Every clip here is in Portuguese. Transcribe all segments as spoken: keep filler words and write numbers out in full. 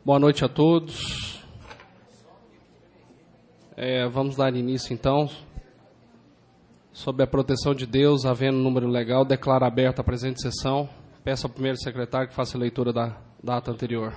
Boa noite a todos. É, vamos dar início, então. Sob a proteção de Deus, havendo número legal, declaro aberta a presente sessão. Peço ao primeiro secretário que faça a leitura da data anterior.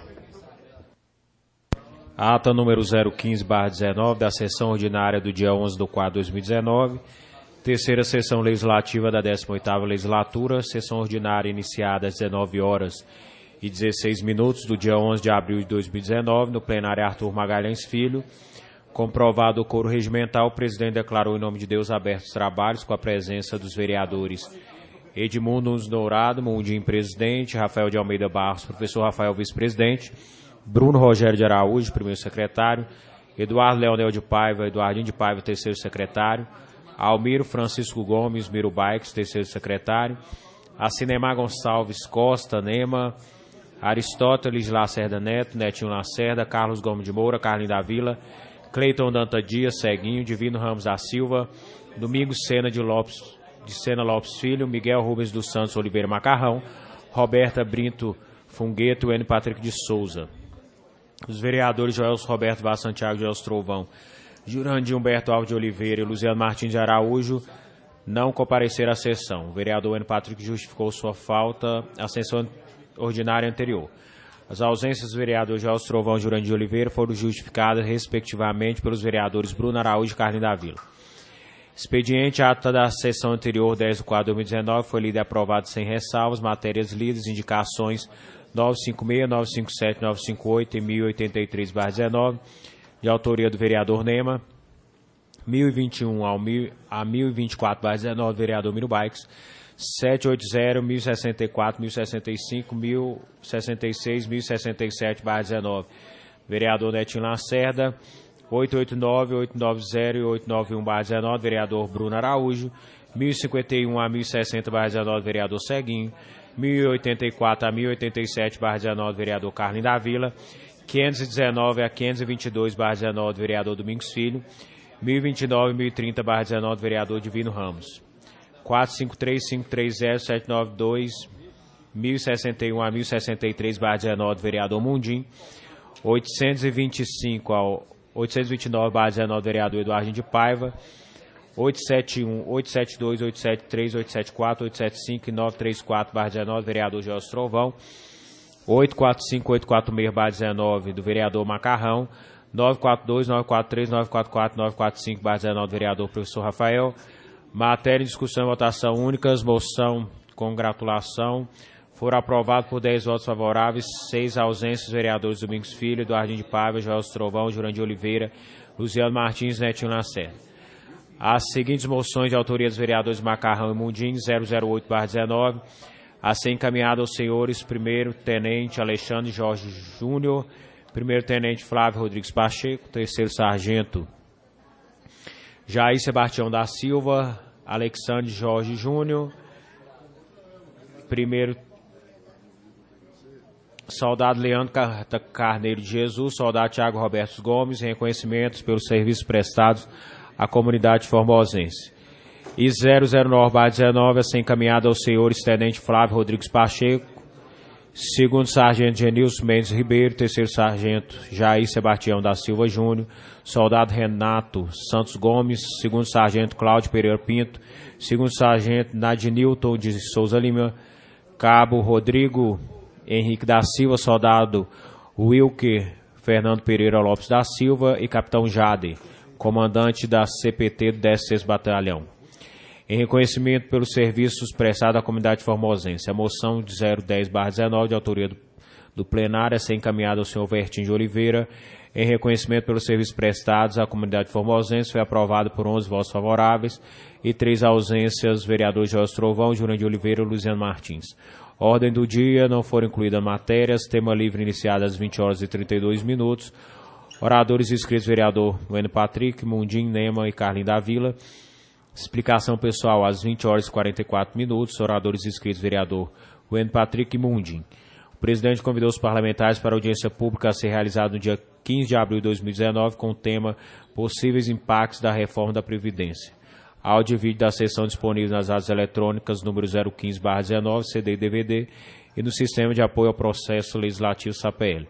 Ata número zero quinze barra dezenove da sessão ordinária do dia onze de quatro de dois mil e dezenove. Terceira sessão legislativa da décima oitava legislatura. Sessão ordinária iniciada às dezenove horas e dezesseis minutos do dia onze de abril de dois mil e dezenove, no plenário Arthur Magalhães Filho. Comprovado o coro regimental, o presidente declarou em nome de Deus abertos os trabalhos com a presença dos vereadores Edmundo Nunes Dourado, Mundim, presidente, Rafael de Almeida Barros, professor Rafael, vice-presidente, Bruno Rogério de Araújo, primeiro secretário, Eduardo Leonel de Paiva, Eduardinho de Paiva, terceiro secretário, Almiro Francisco Gomes, Miro Baix, terceiro secretário, Acinemar Gonçalves Costa, Nema, Aristóteles Lacerda Neto, Netinho Lacerda, Carlos Gomes de Moura, Carlinhos da Vila, Cleiton Danta Dias, Ceguinho, Divino Ramos da Silva, Domingos Sena de Lopes, de Sena Lopes Filho, Miguel Rubens dos Santos Oliveira Macarrão, Roberta Brinto Fungueto, N. Patrick de Souza. Os vereadores Joelso Roberto Vaz Santiago, Joelso Trovão, Jurandir Humberto Alves de Oliveira e Luciano Martins de Araújo não compareceram à sessão. O vereador N. Patrick justificou sua falta à sessão ordinária anterior. As ausências dos vereadores Joelso Trovão e Jurandir de Oliveira foram justificadas, respectivamente, pelos vereadores Bruno Araújo e Carlinhos da Vila. Expediente ata da sessão anterior, dez de quatro de dois mil e dezenove, foi lido e aprovado sem ressalvas, matérias lidas, indicações novecentos e cinquenta e seis, novecentos e cinquenta e sete, novecentos e cinquenta e oito e mil e oitenta e três barra dezenove, de autoria do vereador Nema, mil e vinte e um ao mil, a mil e vinte e quatro barra dezenove, do vereador Miro Baix, setecentos e oitenta, mil e sessenta e quatro, mil e sessenta e cinco, mil e sessenta e seis, mil e sessenta e sete barra dezenove, vereador Netinho Lacerda, oitocentos e oitenta e nove, oitocentos e noventa e oitocentos e noventa e um barra dezenove, vereador Bruno Araújo, mil e cinquenta e um a mil e sessenta barra dezenove, vereador Ceguinho, mil e oitenta e quatro a mil e oitenta e sete barra dezenove, vereador Carlinhos da Vila, quinhentos e dezenove a quinhentos e vinte e dois barra dezenove, vereador Domingos Filho, mil e vinte e nove a mil e trinta barra dezenove, vereador Divino Ramos, quatrocentos e cinquenta e três, quinhentos e trinta, setecentos e noventa e dois, mil e sessenta e um a mil e sessenta e três barra dezenove, vereador Mundim, oitocentos e vinte e cinco ao oitocentos e vinte e nove barra dezenove, vereador Eduardinho de Paiva, oitocentos e setenta e um, oitocentos e setenta e dois, oitocentos e setenta e três, oitocentos e setenta e quatro, oitocentos e setenta e cinco e novecentos e trinta e quatro barra dezenove, vereador Joelso Trovão, oitocentos e quarenta e cinco, oitocentos e quarenta e seis barra dezenove, do vereador Macarrão, novecentos e quarenta e dois, novecentos e quarenta e três, novecentos e quarenta e quatro, novecentos e quarenta e cinco barra dezenove, do vereador professor Rafael. Matéria em discussão e votação únicas, moção, congratulação. Foram aprovados por dez votos favoráveis, seis ausências, vereadores Domingos Filho, Eduardinho de Paiva, Joelso Trovão, Jurandir Oliveira, Luciano Martins, Netinho Lacerda. As seguintes moções de autoria dos vereadores Macarrão e Mundim, zero zero oito barra dezenove, a ser encaminhada aos senhores primeiro tenente Alexandre Jorge Júnior, primeiro tenente Flávio Rodrigues Pacheco, terceiro sargento Jair Sebastião da Silva, Alexandre Jorge Júnior, primeiro soldado Leandro Carneiro de Jesus, soldado Tiago Roberto Gomes, reconhecimentos pelos serviços prestados à comunidade formosense. E zero zero nove barra dezenove, a ser encaminhada aos senhores tenente Flávio Rodrigues Pacheco, segundo sargento Genilson Mendes Ribeiro, terceiro sargento Jair Sebastião da Silva Júnior, soldado Renato Santos Gomes, segundo sargento Cláudio Pereira Pinto, segundo sargento Nadinilton de Souza Lima, cabo Rodrigo Henrique da Silva, soldado Wilker Fernando Pereira Lopes da Silva e capitão Jade, comandante da C P T do décimo sexto Batalhão. Em reconhecimento pelos serviços prestados à comunidade formosense, a moção de zero dez barra dezenove, de autoria do, do plenário, a ser encaminhada ao senhor Vertinho de Oliveira, em reconhecimento pelos serviços prestados à comunidade formosense, foi aprovada por onze votos favoráveis e três ausências, vereadores Joelso Trovão, Jurandir de Oliveira e Luciano Martins. Ordem do dia, não foram incluídas matérias, tema livre iniciado às vinte horas e trinta e dois minutos. Oradores inscritos, vereador N. Patrick, Mundim, Nema e Carlinhos da Vila. Explicação pessoal às vinte horas e quarenta e quatro minutos. Oradores inscritos, vereador N. Patrick e Mundim. O presidente convidou os parlamentares para a audiência pública a ser realizada no dia quinze de abril de dois mil e dezenove com o tema Possíveis Impactos da Reforma da Previdência. Áudio e vídeo da sessão disponível nas áreas eletrônicas número zero quinze barra dezenove, C D e D V D e no Sistema de Apoio ao Processo Legislativo S A P L.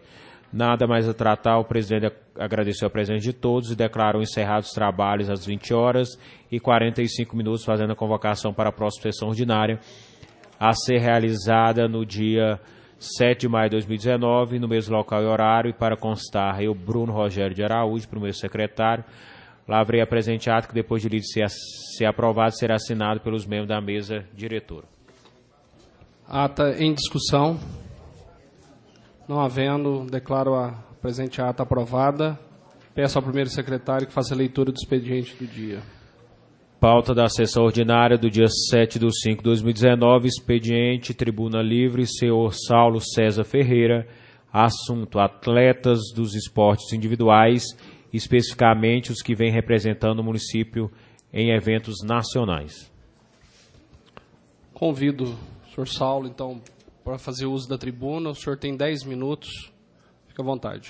Nada mais a tratar, o presidente agradeceu a presença de todos e declarou encerrados os trabalhos às vinte horas e quarenta e cinco minutos, fazendo a convocação para a próxima sessão ordinária, a ser realizada no dia sete de maio de dois mil e dezenove, no mesmo local e horário, e para constar, eu, Bruno Rogério de Araújo, primeiro secretário, lavrei a presente ato que, depois de lido ser, ser aprovado, será assinado pelos membros da mesa diretora. Ata em discussão. Não havendo, declaro a presente ata aprovada. Peço ao primeiro secretário que faça a leitura do expediente do dia. Pauta da sessão ordinária do dia sete de cinco de dois mil e dezenove, expediente, tribuna livre, senhor Saulo César Ferreira, assunto, atletas dos esportes individuais, especificamente os que vêm representando o município em eventos nacionais. Convido o senhor Saulo, então, para fazer uso da tribuna. O senhor tem dez minutos. Fique à vontade.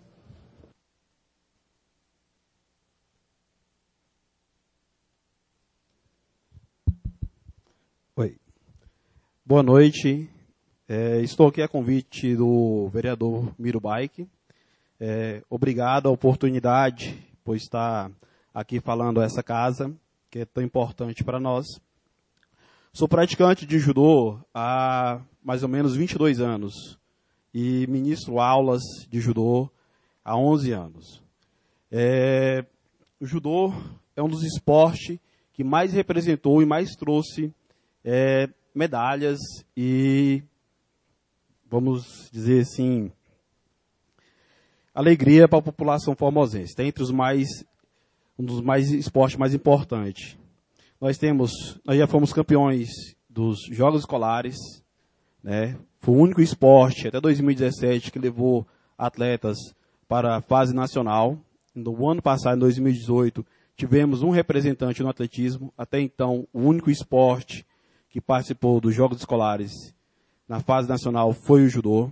Oi. Boa noite. É, estou aqui a convite do vereador Miro Baik. É, obrigado a oportunidade por estar aqui falando a essa casa, que é tão importante para nós. Sou praticante de judô há mais ou menos vinte e dois anos e ministro aulas de judô há onze anos. É, o judô é um dos esportes que mais representou e mais trouxe é, medalhas e, vamos dizer assim, alegria para a população formosense. Está entre os mais, um dos mais esportes mais importantes. Nós temos, nós já fomos campeões dos Jogos Escolares, né? Foi o único esporte até dois mil e dezessete que levou atletas para a fase nacional. No ano passado, em dois mil e dezoito, tivemos um representante no atletismo. Até então, o único esporte que participou dos Jogos Escolares na fase nacional foi o judô.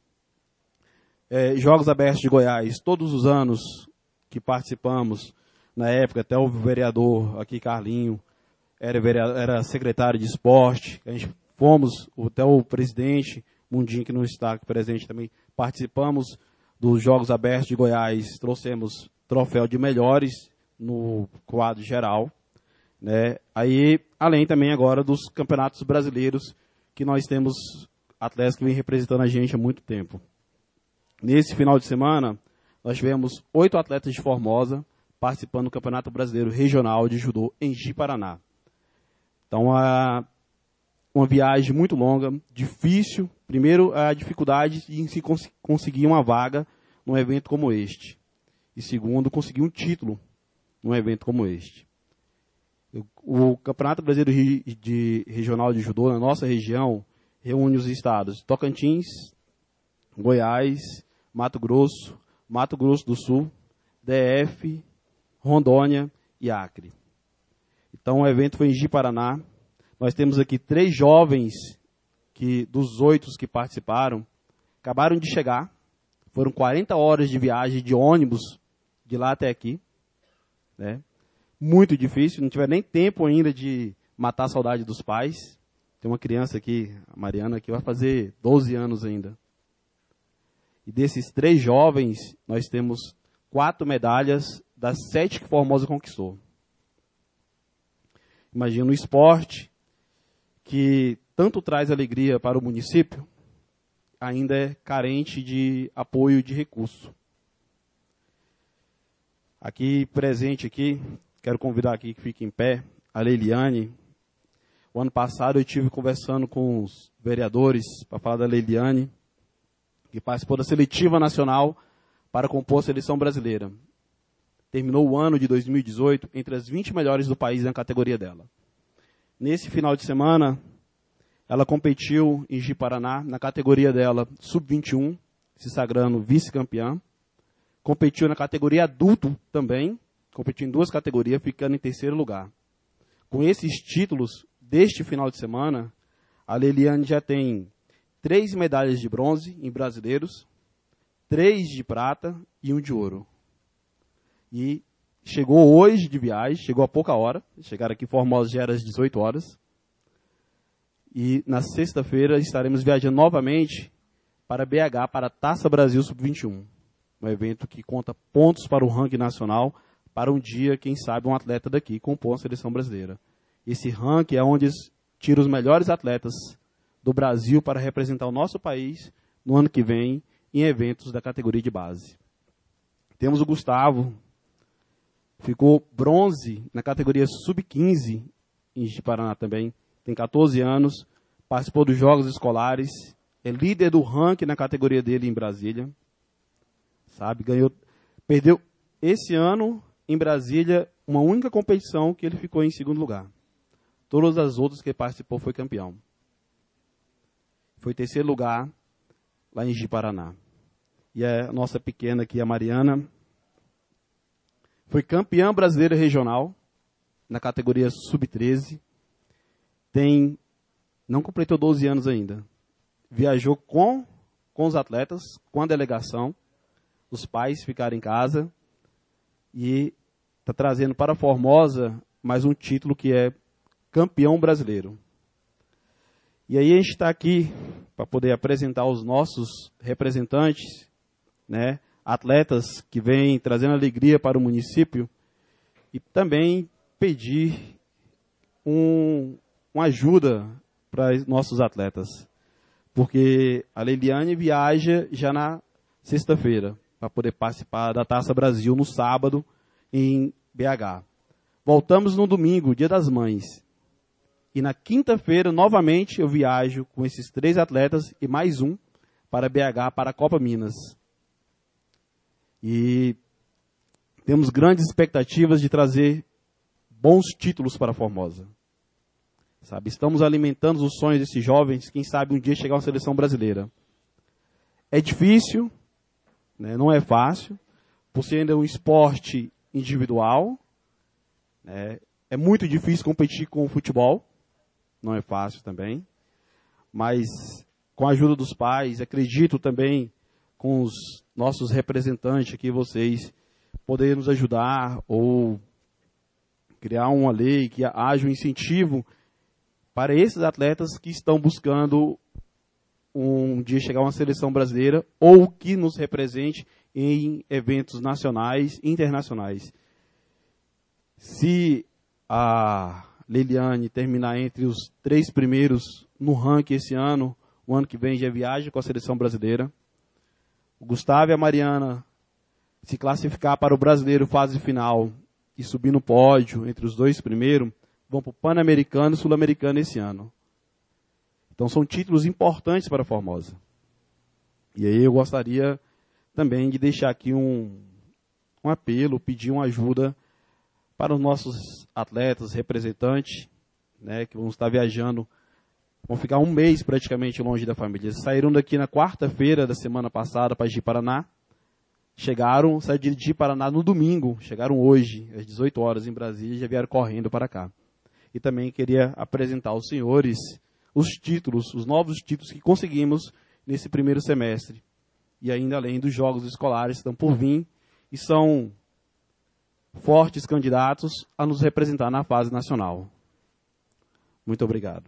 É, Jogos Abertos de Goiás, todos os anos que participamos, na época, até o vereador aqui, Carlinho, era, vereador, era secretário de esporte, a gente fomos, até o presidente, Mundinho, que não está aqui presente também, participamos dos Jogos Abertos de Goiás, trouxemos troféu de melhores no quadro geral, né? Aí, além também agora dos campeonatos brasileiros, que nós temos atletas que vêm representando a gente há muito tempo. Nesse final de semana, nós tivemos oito atletas de Formosa participando do Campeonato Brasileiro Regional de Judô em Ji-Paraná. Então, a, uma viagem muito longa, difícil. Primeiro, a dificuldade em se cons- conseguir uma vaga num evento como este. E segundo, conseguir um título num evento como este. O Campeonato Brasileiro de, de Regional de Judô, na nossa região, reúne os estados Tocantins, Goiás, Mato Grosso, Mato Grosso do Sul, D F, Rondônia e Acre. Então, o evento foi em Ji-Paraná. Nós temos aqui três jovens que, dos oito que participaram, acabaram de chegar. Foram quarenta horas de viagem de ônibus de lá até aqui. Né? Muito difícil, não tiveram nem tempo ainda de matar a saudade dos pais. Tem uma criança aqui, a Mariana, que vai fazer doze anos ainda. E desses três jovens, nós temos quatro medalhas das sete que Formosa conquistou. Imagina um esporte que tanto traz alegria para o município, ainda é carente de apoio de recurso. Aqui, presente aqui, quero convidar aqui que fique em pé, a Leiliane. O ano passado eu estive conversando com os vereadores para falar da Leiliane, que participou da seletiva nacional para compor a seleção brasileira. Terminou o ano de dois mil e dezoito entre as vinte melhores do país na categoria dela. Nesse final de semana, ela competiu em Ji-Paraná, na categoria dela, sub vinte e um, se sagrando vice-campeã. Competiu na categoria adulto também, competiu em duas categorias, ficando em terceiro lugar. Com esses títulos deste final de semana, a Leiliane já tem três medalhas de bronze em brasileiros, três de prata e um de ouro. E chegou hoje de viagem, chegou há pouca hora, chegaram aqui em Formosa já era às dezoito horas. E na sexta-feira estaremos viajando novamente para B H, para a Taça Brasil sub vinte e um. Um evento que conta pontos para o ranking nacional, para um dia, quem sabe, um atleta daqui compor a seleção brasileira. Esse ranking é onde tira os melhores atletas do Brasil para representar o nosso país no ano que vem em eventos da categoria de base. Temos o Gustavo, ficou bronze na categoria sub quinze em Ji-Paraná também, tem quatorze anos, participou dos Jogos Escolares, é líder do ranking na categoria dele em Brasília, sabe, ganhou, perdeu esse ano em Brasília uma única competição que ele ficou em segundo lugar. Todas as outras que ele participou foi campeão. Foi terceiro lugar lá em Ji-Paraná. E a nossa pequena aqui, a Mariana, foi campeã brasileira regional na categoria sub treze. Tem, não completou doze anos ainda. Viajou com, com os atletas, com a delegação. Os pais ficaram em casa. E está trazendo para Formosa mais um título que é campeão brasileiro. E aí a gente está aqui para poder apresentar os nossos representantes, né, atletas que vêm trazendo alegria para o município e também pedir um, uma ajuda para os nossos atletas. Porque a Leiliane viaja já na sexta-feira para poder participar da Taça Brasil no sábado em B H. Voltamos no domingo, Dia das Mães. E na quinta-feira, novamente, eu viajo com esses três atletas e mais um para B H, para a Copa Minas. E temos grandes expectativas de trazer bons títulos para a Formosa. Sabe, estamos alimentando os sonhos desses jovens, quem sabe um dia chegar à seleção brasileira. É difícil, né, não é fácil, por ser ainda um esporte individual. Né, é muito difícil competir com o futebol. Não é fácil também, mas com a ajuda dos pais, acredito também com os nossos representantes aqui, vocês poderem nos ajudar ou criar uma lei que haja um incentivo para esses atletas que estão buscando um dia chegar a uma seleção brasileira ou que nos represente em eventos nacionais e internacionais. Se a Leiliane terminar entre os três primeiros no ranking esse ano, o ano que vem já viaja com a seleção brasileira. O Gustavo e a Mariana se classificar para o brasileiro fase final e subir no pódio entre os dois primeiros, vão para o Pan-Americano e Sul-Americano esse ano. Então são títulos importantes para a Formosa. E aí eu gostaria também de deixar aqui um, um apelo, pedir uma ajuda para os nossos atletas, representantes, né, que vão estar viajando, vão ficar um mês praticamente longe da família. Eles saíram daqui na quarta-feira da semana passada para Ji-Paraná, chegaram, saíram de Ji-Paraná no domingo, chegaram hoje, às dezoito horas em Brasília, e já vieram correndo para cá. E também queria apresentar aos senhores os títulos, os novos títulos que conseguimos nesse primeiro semestre. E ainda além dos jogos escolares que estão por vir, e são fortes candidatos a nos representar na fase nacional. Muito obrigado.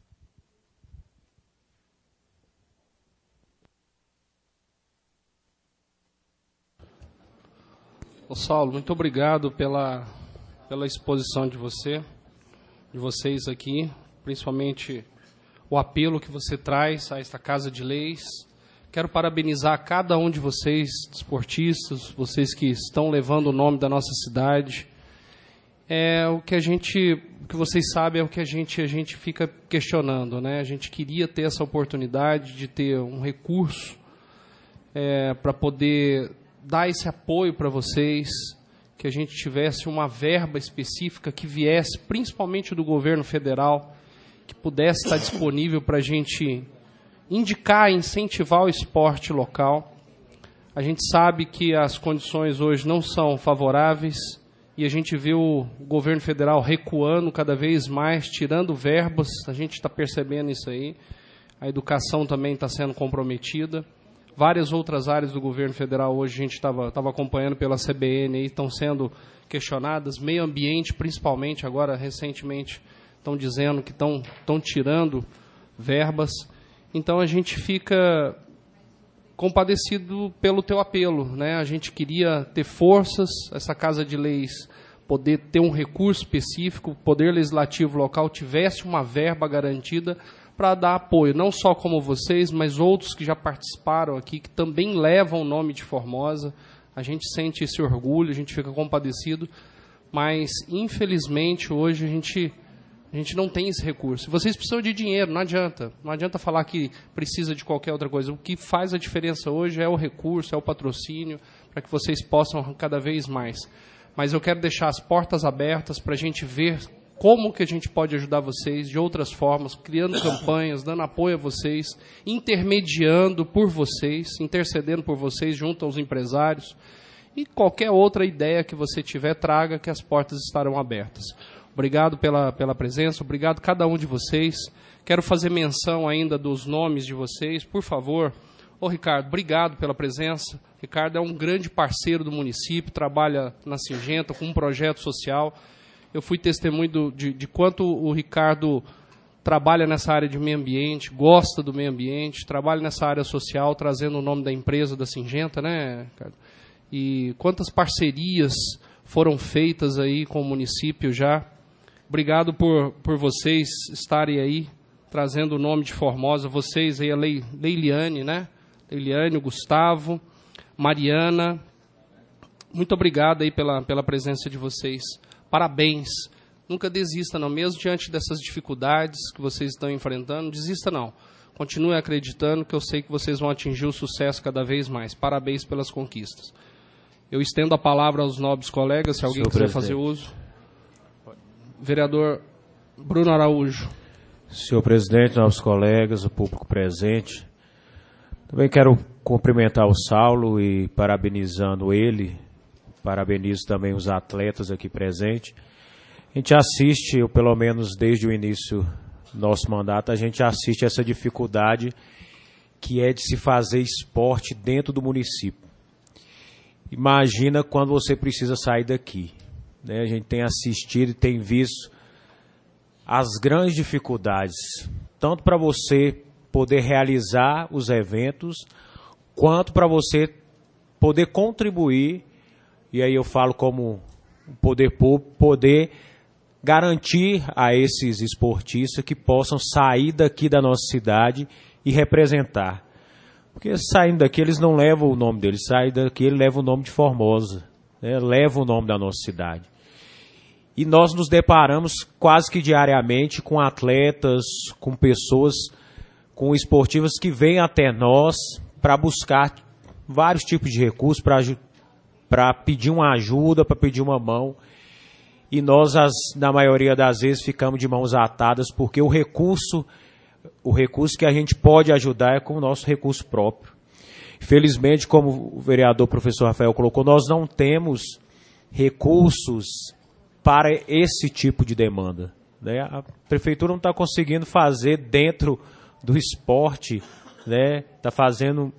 Ô Saulo, muito obrigado pela, pela exposição de você, de vocês aqui, principalmente o apelo que você traz a esta Casa de Leis. Quero parabenizar cada um de vocês, desportistas, vocês que estão levando o nome da nossa cidade. É o que a gente, o que vocês sabem é o que a gente, a gente fica questionando, né? A gente queria ter essa oportunidade de ter um recurso é, para poder dar esse apoio para vocês, que a gente tivesse uma verba específica que viesse, principalmente do governo federal, que pudesse estar disponível para a gente indicar, incentivar o esporte local. A gente sabe que as condições hoje não são favoráveis e a gente vê o governo federal recuando cada vez mais, tirando verbas, a gente está percebendo isso aí. A educação também está sendo comprometida. Várias outras áreas do governo federal hoje a gente estava estava acompanhando pela C B N, aí, estão sendo questionadas, meio ambiente principalmente, agora recentemente estão dizendo que estão, estão tirando verbas. Então a gente fica compadecido pelo teu apelo, né? A gente queria ter forças, essa Casa de Leis poder ter um recurso específico, o Poder Legislativo local tivesse uma verba garantida para dar apoio, não só como vocês, mas outros que já participaram aqui, que também levam o nome de Formosa. A gente sente esse orgulho, a gente fica compadecido, mas, infelizmente, hoje a gente, a gente não tem esse recurso. Vocês precisam de dinheiro, não adianta. Não adianta falar que precisa de qualquer outra coisa. O que faz a diferença hoje é o recurso, é o patrocínio, para que vocês possam cada vez mais. Mas eu quero deixar as portas abertas para a gente ver como que a gente pode ajudar vocês de outras formas, criando campanhas, dando apoio a vocês, intermediando por vocês, intercedendo por vocês junto aos empresários. E qualquer outra ideia que você tiver, traga, que as portas estarão abertas. Obrigado pela, pela presença, obrigado a cada um de vocês. Quero fazer menção ainda dos nomes de vocês, por favor. Ô, Ricardo, obrigado pela presença. Ricardo é um grande parceiro do município, trabalha na Singenta com um projeto social. Eu fui testemunho do, de, de quanto o Ricardo trabalha nessa área de meio ambiente, gosta do meio ambiente, trabalha nessa área social, trazendo o nome da empresa da Singenta, né, Ricardo? E quantas parcerias foram feitas aí com o município já. Obrigado por, por vocês estarem aí, trazendo o nome de Formosa. Vocês aí, a Leiliane, né? Leiliane, o Gustavo, Mariana. Muito obrigado aí pela, pela presença de vocês. Parabéns. Nunca desista, não. Mesmo diante dessas dificuldades que vocês estão enfrentando, não desista, não. Continue acreditando, que eu sei que vocês vão atingir o sucesso cada vez mais. Parabéns pelas conquistas. Eu estendo a palavra aos nobres colegas, se alguém quiser fazer uso. Vereador Bruno Araújo. Senhor presidente, nobres colegas, o público presente. Também quero cumprimentar o Saulo e parabenizando ele, parabenizo também os atletas aqui presentes. A gente assiste, ou pelo menos desde o início do nosso mandato, a gente assiste essa dificuldade que é de se fazer esporte dentro do município. Imagina quando você precisa sair daqui, né? A gente tem assistido e tem visto as grandes dificuldades, tanto para você poder realizar os eventos, quanto para você poder contribuir, e aí eu falo como poder público, poder garantir a esses esportistas que possam sair daqui da nossa cidade e representar. Porque saindo daqui eles não levam o nome deles, saindo daqui ele leva o nome de Formosa, né? Leva o nome da nossa cidade. E nós nos deparamos quase que diariamente com atletas, com pessoas, com esportivas que vêm até nós para buscar vários tipos de recursos, para pedir uma ajuda, para pedir uma mão. E nós, as, na maioria das vezes, ficamos de mãos atadas, porque o recurso, o recurso que a gente pode ajudar é com o nosso recurso próprio. Felizmente, como o vereador professor Rafael colocou, nós não temos recursos para esse tipo de demanda, né? A prefeitura não está conseguindo fazer dentro do esporte, né? Está fazendo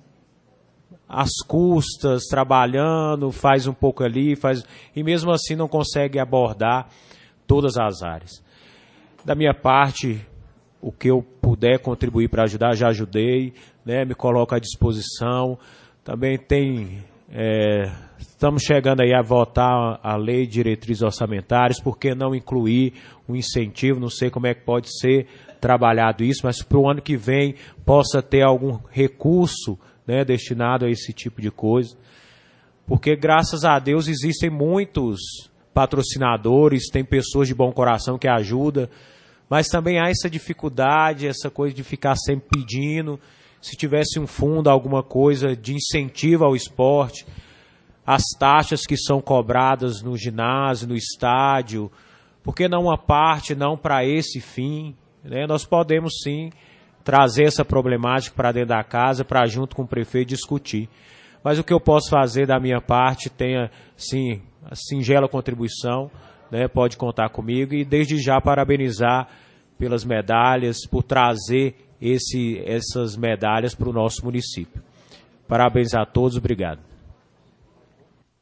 às custas, trabalhando, faz um pouco ali, faz, e mesmo assim não consegue abordar todas as áreas. Da minha parte, o que eu puder contribuir para ajudar, já ajudei, né? Me coloco à disposição. Também tem, é, estamos chegando aí a votar a lei de diretrizes orçamentárias, por que não incluir um incentivo, não sei como é que pode ser trabalhado isso, mas para o ano que vem possa ter algum recurso, né, destinado a esse tipo de coisa, porque graças a Deus existem muitos patrocinadores, tem pessoas de bom coração que ajudam, mas também há essa dificuldade, essa coisa de ficar sempre pedindo. Se tivesse um fundo, alguma coisa de incentivo ao esporte, as taxas que são cobradas no ginásio, no estádio, por que não uma parte, não para esse fim, né? Nós podemos sim trazer essa problemática para dentro da casa, para junto com o prefeito discutir. Mas o que eu posso fazer da minha parte, tenha sim a singela contribuição, né? Pode contar comigo e desde já parabenizar pelas medalhas, por trazer esse, essas medalhas para o nosso município. Parabéns a todos, obrigado.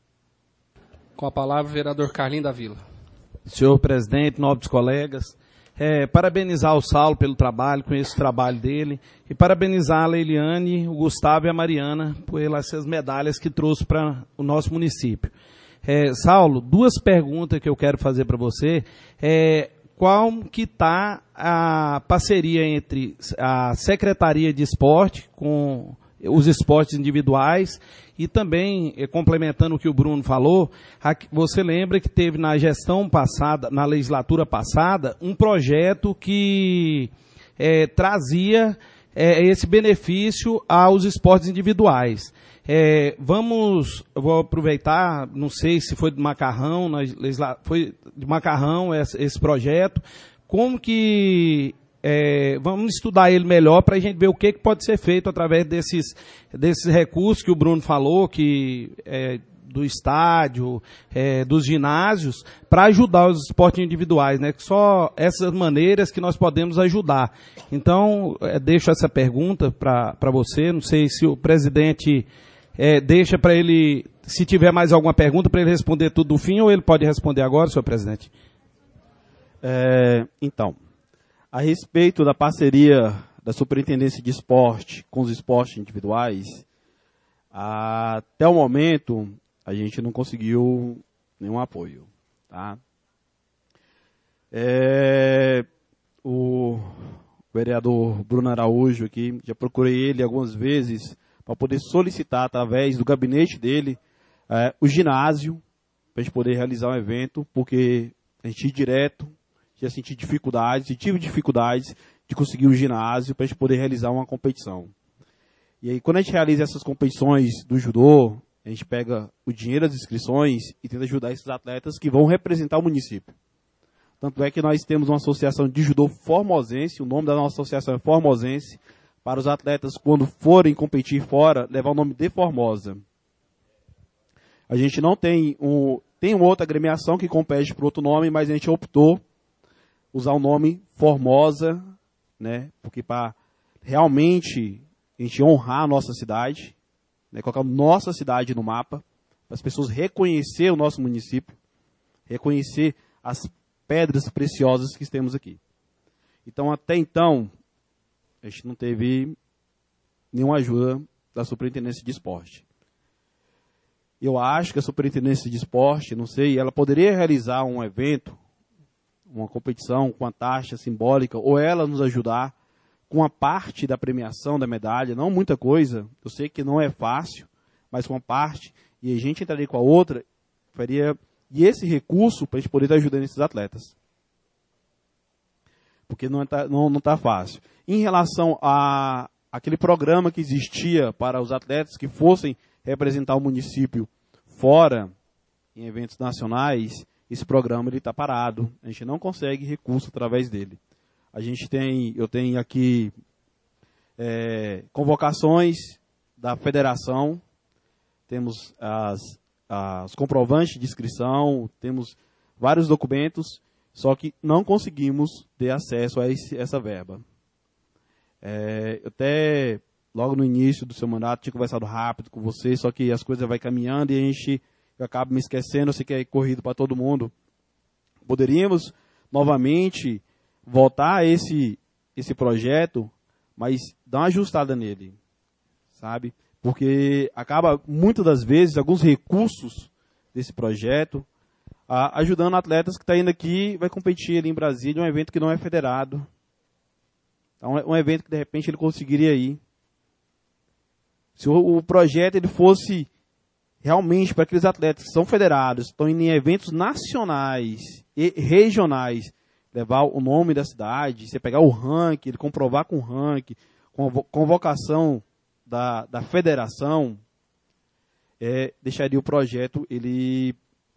Com a palavra, o vereador Carlinho da Vila. Senhor presidente, nobres colegas, é, parabenizar o Saulo pelo trabalho, conheço o trabalho dele, e parabenizar a Leiliane, o Gustavo e a Mariana por essas medalhas que trouxe para o nosso município. É, Saulo, duas perguntas que eu quero fazer para você. É, qual que está a parceria entre a Secretaria de Esporte com os esportes individuais e também, eh, complementando o que o Bruno falou, aqui, você lembra que teve na gestão passada, na legislatura passada, um projeto que eh, trazia eh, esse benefício aos esportes individuais. É, vamos, eu vou aproveitar, não sei se foi de Macarrão, na legisla, foi de Macarrão esse, esse projeto, como que, é, vamos estudar ele melhor para a gente ver o que, que pode ser feito através desses, desses recursos que o Bruno falou, que é, do estádio, é, dos ginásios, para ajudar os esportes individuais, né? Que só essas maneiras que nós podemos ajudar. Então, é, deixo essa pergunta para você, não sei se o presidente... É, deixa para ele, se tiver mais alguma pergunta, para ele responder tudo no fim, ou ele pode responder agora, senhor presidente? É, então, a respeito da parceria da Superintendência de Esporte com os esportes individuais, até o momento, a gente não conseguiu nenhum apoio. Tá? É, o vereador Bruno Araújo aqui, já procurei ele algumas vezes, para poder solicitar, através do gabinete dele, é, o ginásio, para a gente poder realizar um evento, porque a gente ir direto, já senti dificuldades, e tive dificuldades de conseguir o ginásio para a gente poder realizar uma competição. E aí, quando a gente realiza essas competições do judô, a gente pega o dinheiro das inscrições e tenta ajudar esses atletas que vão representar o município. Tanto é que nós temos uma associação de judô formosense, o nome da nossa associação é Formosense, para os atletas, quando forem competir fora, levar o nome de Formosa. A gente não tem um... Tem uma outra agremiação que compete por outro nome, mas a gente optou usar o nome Formosa, né? Porque para realmente a gente honrar a nossa cidade, né? Colocar nossa cidade no mapa, para as pessoas reconhecer o nosso município, reconhecer as pedras preciosas que temos aqui. Então, até então, a gente não teve nenhuma ajuda da Superintendência de Esporte. Eu acho que a Superintendência de Esporte, não sei, ela poderia realizar um evento, uma competição com uma taxa simbólica, ou ela nos ajudar com a parte da premiação da medalha, não muita coisa, eu sei que não é fácil, mas com uma parte, e a gente entraria com a outra, faria, e esse recurso para a gente poder estar ajudando esses atletas. Porque não está não, não tá fácil. Em relação a aquele programa que existia para os atletas que fossem representar o município fora, em eventos nacionais, esse programa está parado. A gente não consegue recurso através dele. A gente tem, eu tenho aqui é, convocações da federação, temos as, as comprovantes de inscrição, temos vários documentos, só que não conseguimos ter acesso a esse, essa verba. É, eu até, logo no início do seu mandato, tinha conversado rápido com você, só que as coisas vão caminhando e a gente acaba me esquecendo, eu sei que é corrido para todo mundo. Poderíamos, novamente, voltar a esse, esse projeto, mas dar uma ajustada nele, sabe? Porque acaba, muitas das vezes, alguns recursos desse projeto, a, ajudando atletas que estão indo aqui, vai competir ali em Brasília, um evento que não é federado. Então, é um evento que, de repente, ele conseguiria ir. Se o, o projeto ele fosse realmente para aqueles atletas que são federados, estão indo em eventos nacionais e regionais, levar o nome da cidade, você pegar o ranking, ele comprovar com o ranking, com a convocação da, da federação, é, deixaria o projeto, ele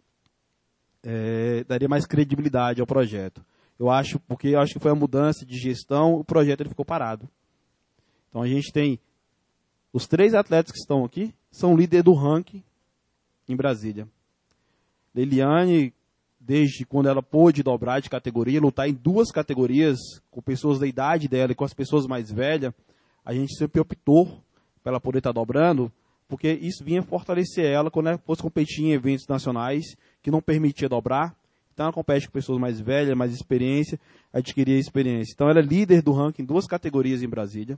é, daria mais credibilidade ao projeto. Eu acho, porque eu acho que foi a mudança de gestão, o projeto ele ficou parado. Então a gente tem os três atletas que estão aqui, são líder do ranking em Brasília. Leiliane, desde quando ela pôde dobrar de categoria, lutar em duas categorias, com pessoas da idade dela e com as pessoas mais velhas, a gente sempre optou para ela poder estar dobrando, porque isso vinha fortalecer ela quando ela fosse competir em eventos nacionais, que não permitia dobrar. Então ela compete com pessoas mais velhas, mais experiência, adquirir experiência. Então ela é líder do ranking em duas categorias em Brasília,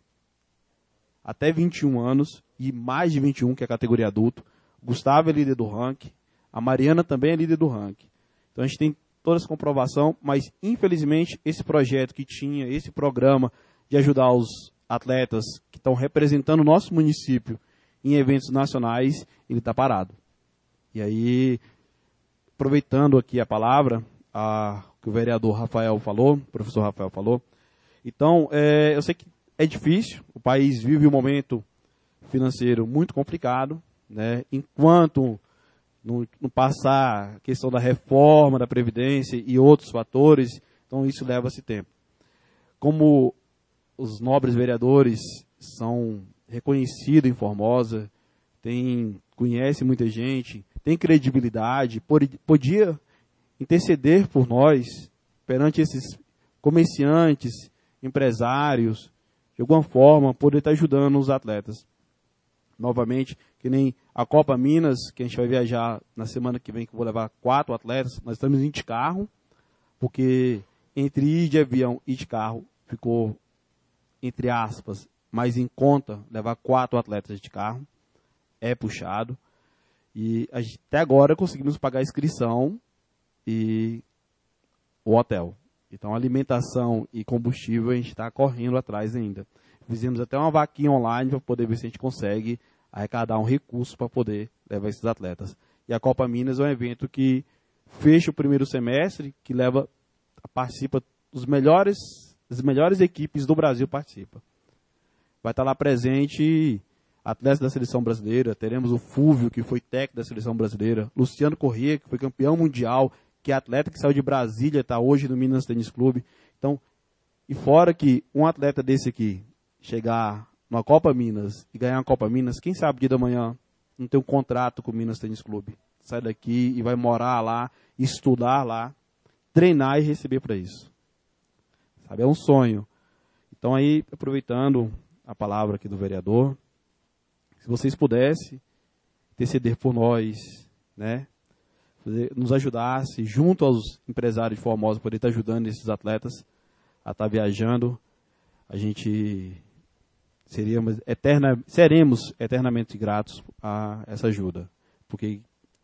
até vinte e um anos e mais de vinte e um, que é a categoria adulto. O Gustavo é líder do ranking, a Mariana também é líder do ranking. Então a gente tem toda essa comprovação, mas infelizmente esse projeto que tinha, esse programa de ajudar os atletas que estão representando o nosso município em eventos nacionais, ele está parado. E aí, aproveitando aqui a palavra, a, que o vereador Rafael falou, o professor Rafael falou, então, é, eu sei que é difícil, o país vive um momento financeiro muito complicado, né? Enquanto não, não passar a questão da reforma da Previdência e outros fatores, então isso leva-se tempo. Como os nobres vereadores são reconhecidos em Formosa, tem, conhece muita gente, tem credibilidade, podia interceder por nós perante esses comerciantes, empresários, de alguma forma, poder estar ajudando os atletas. Novamente, que nem a Copa Minas, que a gente vai viajar na semana que vem, que eu vou levar quatro atletas, nós estamos indo de carro, porque entre ir de avião e de carro ficou, entre aspas, mais em conta levar quatro atletas de carro. É puxado. E a gente, até agora conseguimos pagar a inscrição e o hotel. Então, alimentação e combustível a gente está correndo atrás ainda. Fizemos até uma vaquinha online para poder ver se a gente consegue arrecadar um recurso para poder levar esses atletas. E a Copa Minas é um evento que fecha o primeiro semestre, que leva, participa os melhores, as melhores equipes do Brasil participam. Vai estar lá presente atletas da seleção brasileira, teremos o Fúvio, que foi técnico da seleção brasileira, Luciano Corrêa, que foi campeão mundial, que é atleta que saiu de Brasília, está hoje no Minas Tênis Clube. Então, e fora que um atleta desse aqui chegar numa Copa Minas e ganhar uma Copa Minas, quem sabe dia da manhã não tem um contrato com o Minas Tênis Clube. Sai daqui e vai morar lá, estudar lá, treinar e receber para isso. Sabe, é um sonho. Então aí, aproveitando a palavra aqui do vereador, se vocês pudessem interceder por nós, né, nos ajudasse, junto aos empresários de Formosa, poder estar ajudando esses atletas a estar viajando, a gente seríamos, eterna, seremos eternamente gratos a essa ajuda. Porque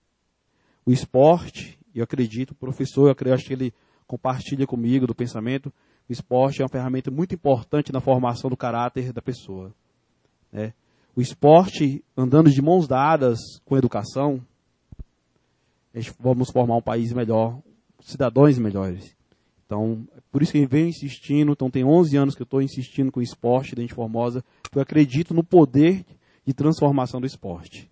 o esporte, eu acredito, o professor, eu acho que ele compartilha comigo do pensamento, o esporte é uma ferramenta muito importante na formação do caráter da pessoa, né? O esporte, andando de mãos dadas com a educação, a gente vamos formar um país melhor, cidadãos melhores. Então, por isso que eu venho insistindo, então tem onze anos que eu estou insistindo com o esporte dentro de Formosa, porque eu acredito no poder de transformação do esporte.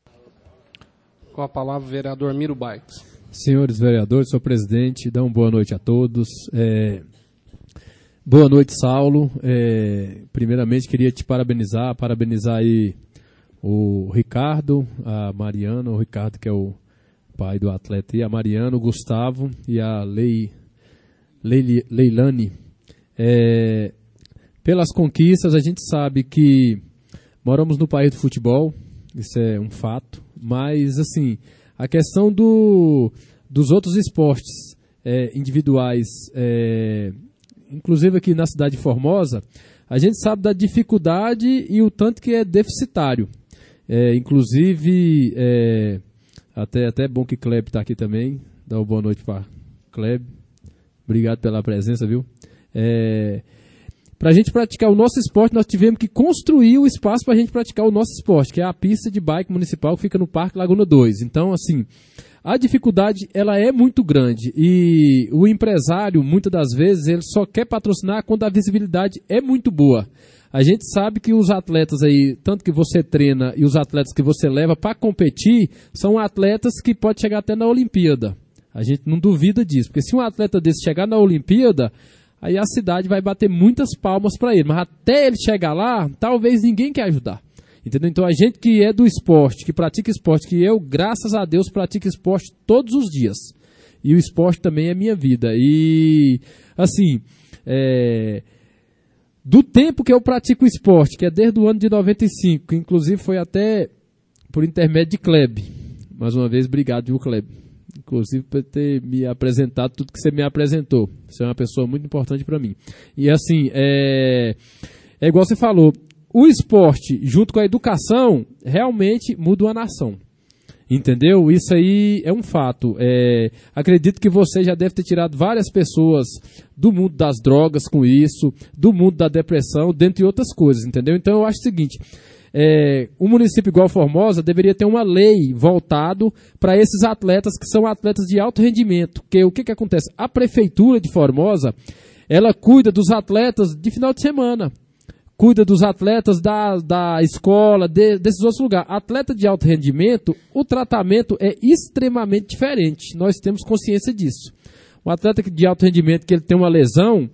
Com a palavra, o vereador Miro Bikes. Senhores vereadores, senhor presidente, dá uma boa noite a todos. É... Boa noite, Saulo. É, primeiramente, queria te parabenizar, parabenizar aí o Ricardo, a Mariana, o Ricardo que é o pai do atleta, e a Mariana, o Gustavo e a Lei, Lei, Leilane. É, pelas conquistas, a gente sabe que moramos no país do futebol, isso é um fato, mas, assim, a questão do, dos outros esportes é, individuais, é, inclusive aqui na cidade de Formosa, a gente sabe da dificuldade e o tanto que é deficitário. É, inclusive, é, até, até bom que Kleb está aqui também. Dá uma boa noite para Kleb. Obrigado pela presença, viu? É, para a gente praticar o nosso esporte, nós tivemos que construir o espaço para a gente praticar o nosso esporte, que é a pista de bike municipal que fica no Parque Laguna dois. Então, assim, a dificuldade, ela é muito grande e o empresário, muitas das vezes, ele só quer patrocinar quando a visibilidade é muito boa. A gente sabe que os atletas aí, tanto que você treina e os atletas que você leva para competir, são atletas que podem chegar até na Olimpíada. A gente não duvida disso, porque se um atleta desse chegar na Olimpíada, aí a cidade vai bater muitas palmas para ele. Mas até ele chegar lá, talvez ninguém quer ajudar. Entendeu? Então a gente que é do esporte, que pratica esporte, que eu, graças a Deus, pratico esporte todos os dias. E o esporte também é minha vida. E, assim, é, do tempo que eu pratico esporte, que é desde o ano de noventa e cinco, que inclusive foi até por intermédio de Kleb. Mais uma vez, obrigado, viu, Kleb? inclusive, por ter me apresentado tudo que você me apresentou. Você é uma pessoa muito importante para mim. E assim, é, é igual você falou, o esporte, junto com a educação, realmente muda uma nação. Entendeu? Isso aí é um fato. É, acredito que você já deve ter tirado várias pessoas do mundo das drogas com isso, do mundo da depressão, dentre outras coisas, entendeu? Então eu acho o seguinte, é, um município igual Formosa deveria ter uma lei voltado para esses atletas que são atletas de alto rendimento. Porque o que, que acontece? A prefeitura de Formosa, ela cuida dos atletas de final de semana. Cuida dos atletas da, da escola, de, desses outros lugares. Atleta de alto rendimento, o tratamento é extremamente diferente. Nós temos consciência disso. Um atleta de alto rendimento que ele tem uma lesão,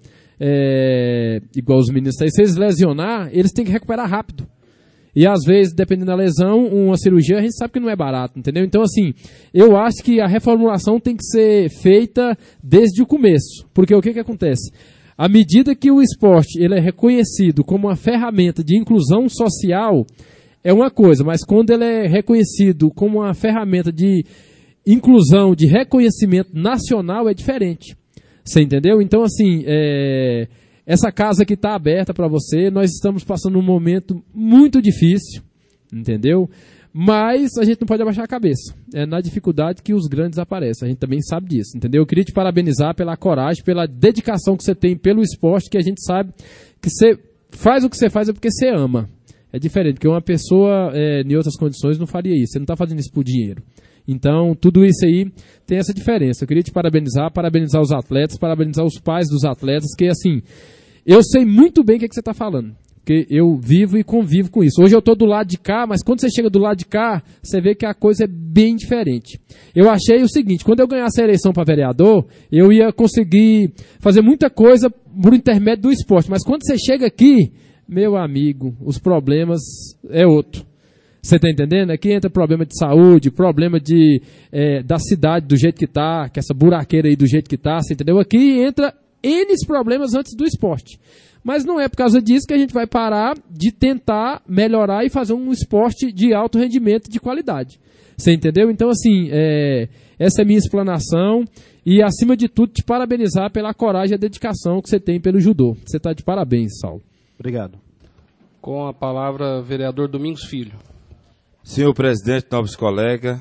é, igual os meninos aí, se eles lesionar, eles têm que recuperar rápido. E às vezes, dependendo da lesão, uma cirurgia a gente sabe que não é barato, entendeu? Então assim, eu acho que a reformulação tem que ser feita desde o começo. Porque o que que acontece? À medida que o esporte ele é reconhecido como uma ferramenta de inclusão social, é uma coisa, mas quando ele é reconhecido como uma ferramenta de inclusão, de reconhecimento nacional, é diferente. Você entendeu? Então, assim, é, essa casa que está aberta para você, nós estamos passando um momento muito difícil, entendeu? Mas a gente não pode abaixar a cabeça. É na dificuldade que os grandes aparecem. A gente também sabe disso, entendeu? Eu queria te parabenizar pela coragem, pela dedicação que você tem pelo esporte, que a gente sabe que você faz o que você faz é porque você ama. É diferente, porque uma pessoa é, em outras condições não faria isso. Você não está fazendo isso por dinheiro. Então, tudo isso aí tem essa diferença. Eu queria te parabenizar, parabenizar os atletas, parabenizar os pais dos atletas, que assim, eu sei muito bem o que, é que você está falando. Porque eu vivo e convivo com isso. Hoje eu estou do lado de cá, mas quando você chega do lado de cá, você vê que a coisa é bem diferente. Eu achei o seguinte, quando eu ganhasse a eleição para vereador, eu ia conseguir fazer muita coisa por intermédio do esporte. Mas quando você chega aqui, meu amigo, os problemas é outro. Você está entendendo? Aqui entra problema de saúde, problema de, é, da cidade do jeito que está, que essa buraqueira aí do jeito que está, você entendeu? Aqui entra N problemas antes do esporte. Mas não é por causa disso que a gente vai parar de tentar melhorar e fazer um esporte de alto rendimento de qualidade. Você entendeu? Então, assim, é, essa é a minha explanação e, acima de tudo, te parabenizar pela coragem e a dedicação que você tem pelo judô. Você está de parabéns, Saulo. Obrigado. Com a palavra, vereador Domingos Filho. Senhor presidente, nobres colegas,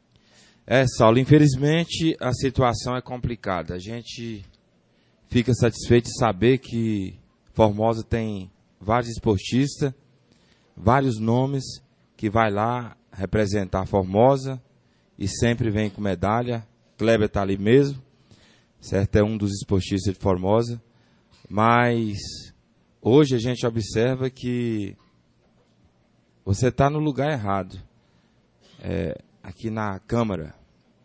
é, Saulo, infelizmente a situação é complicada. A gente fica satisfeito de saber que Formosa tem vários esportistas, vários nomes que vai lá representar Formosa e sempre vem com medalha. Kleber está ali mesmo, certo? É um dos esportistas de Formosa, mas hoje a gente observa que você está no lugar errado, é, aqui na Câmara.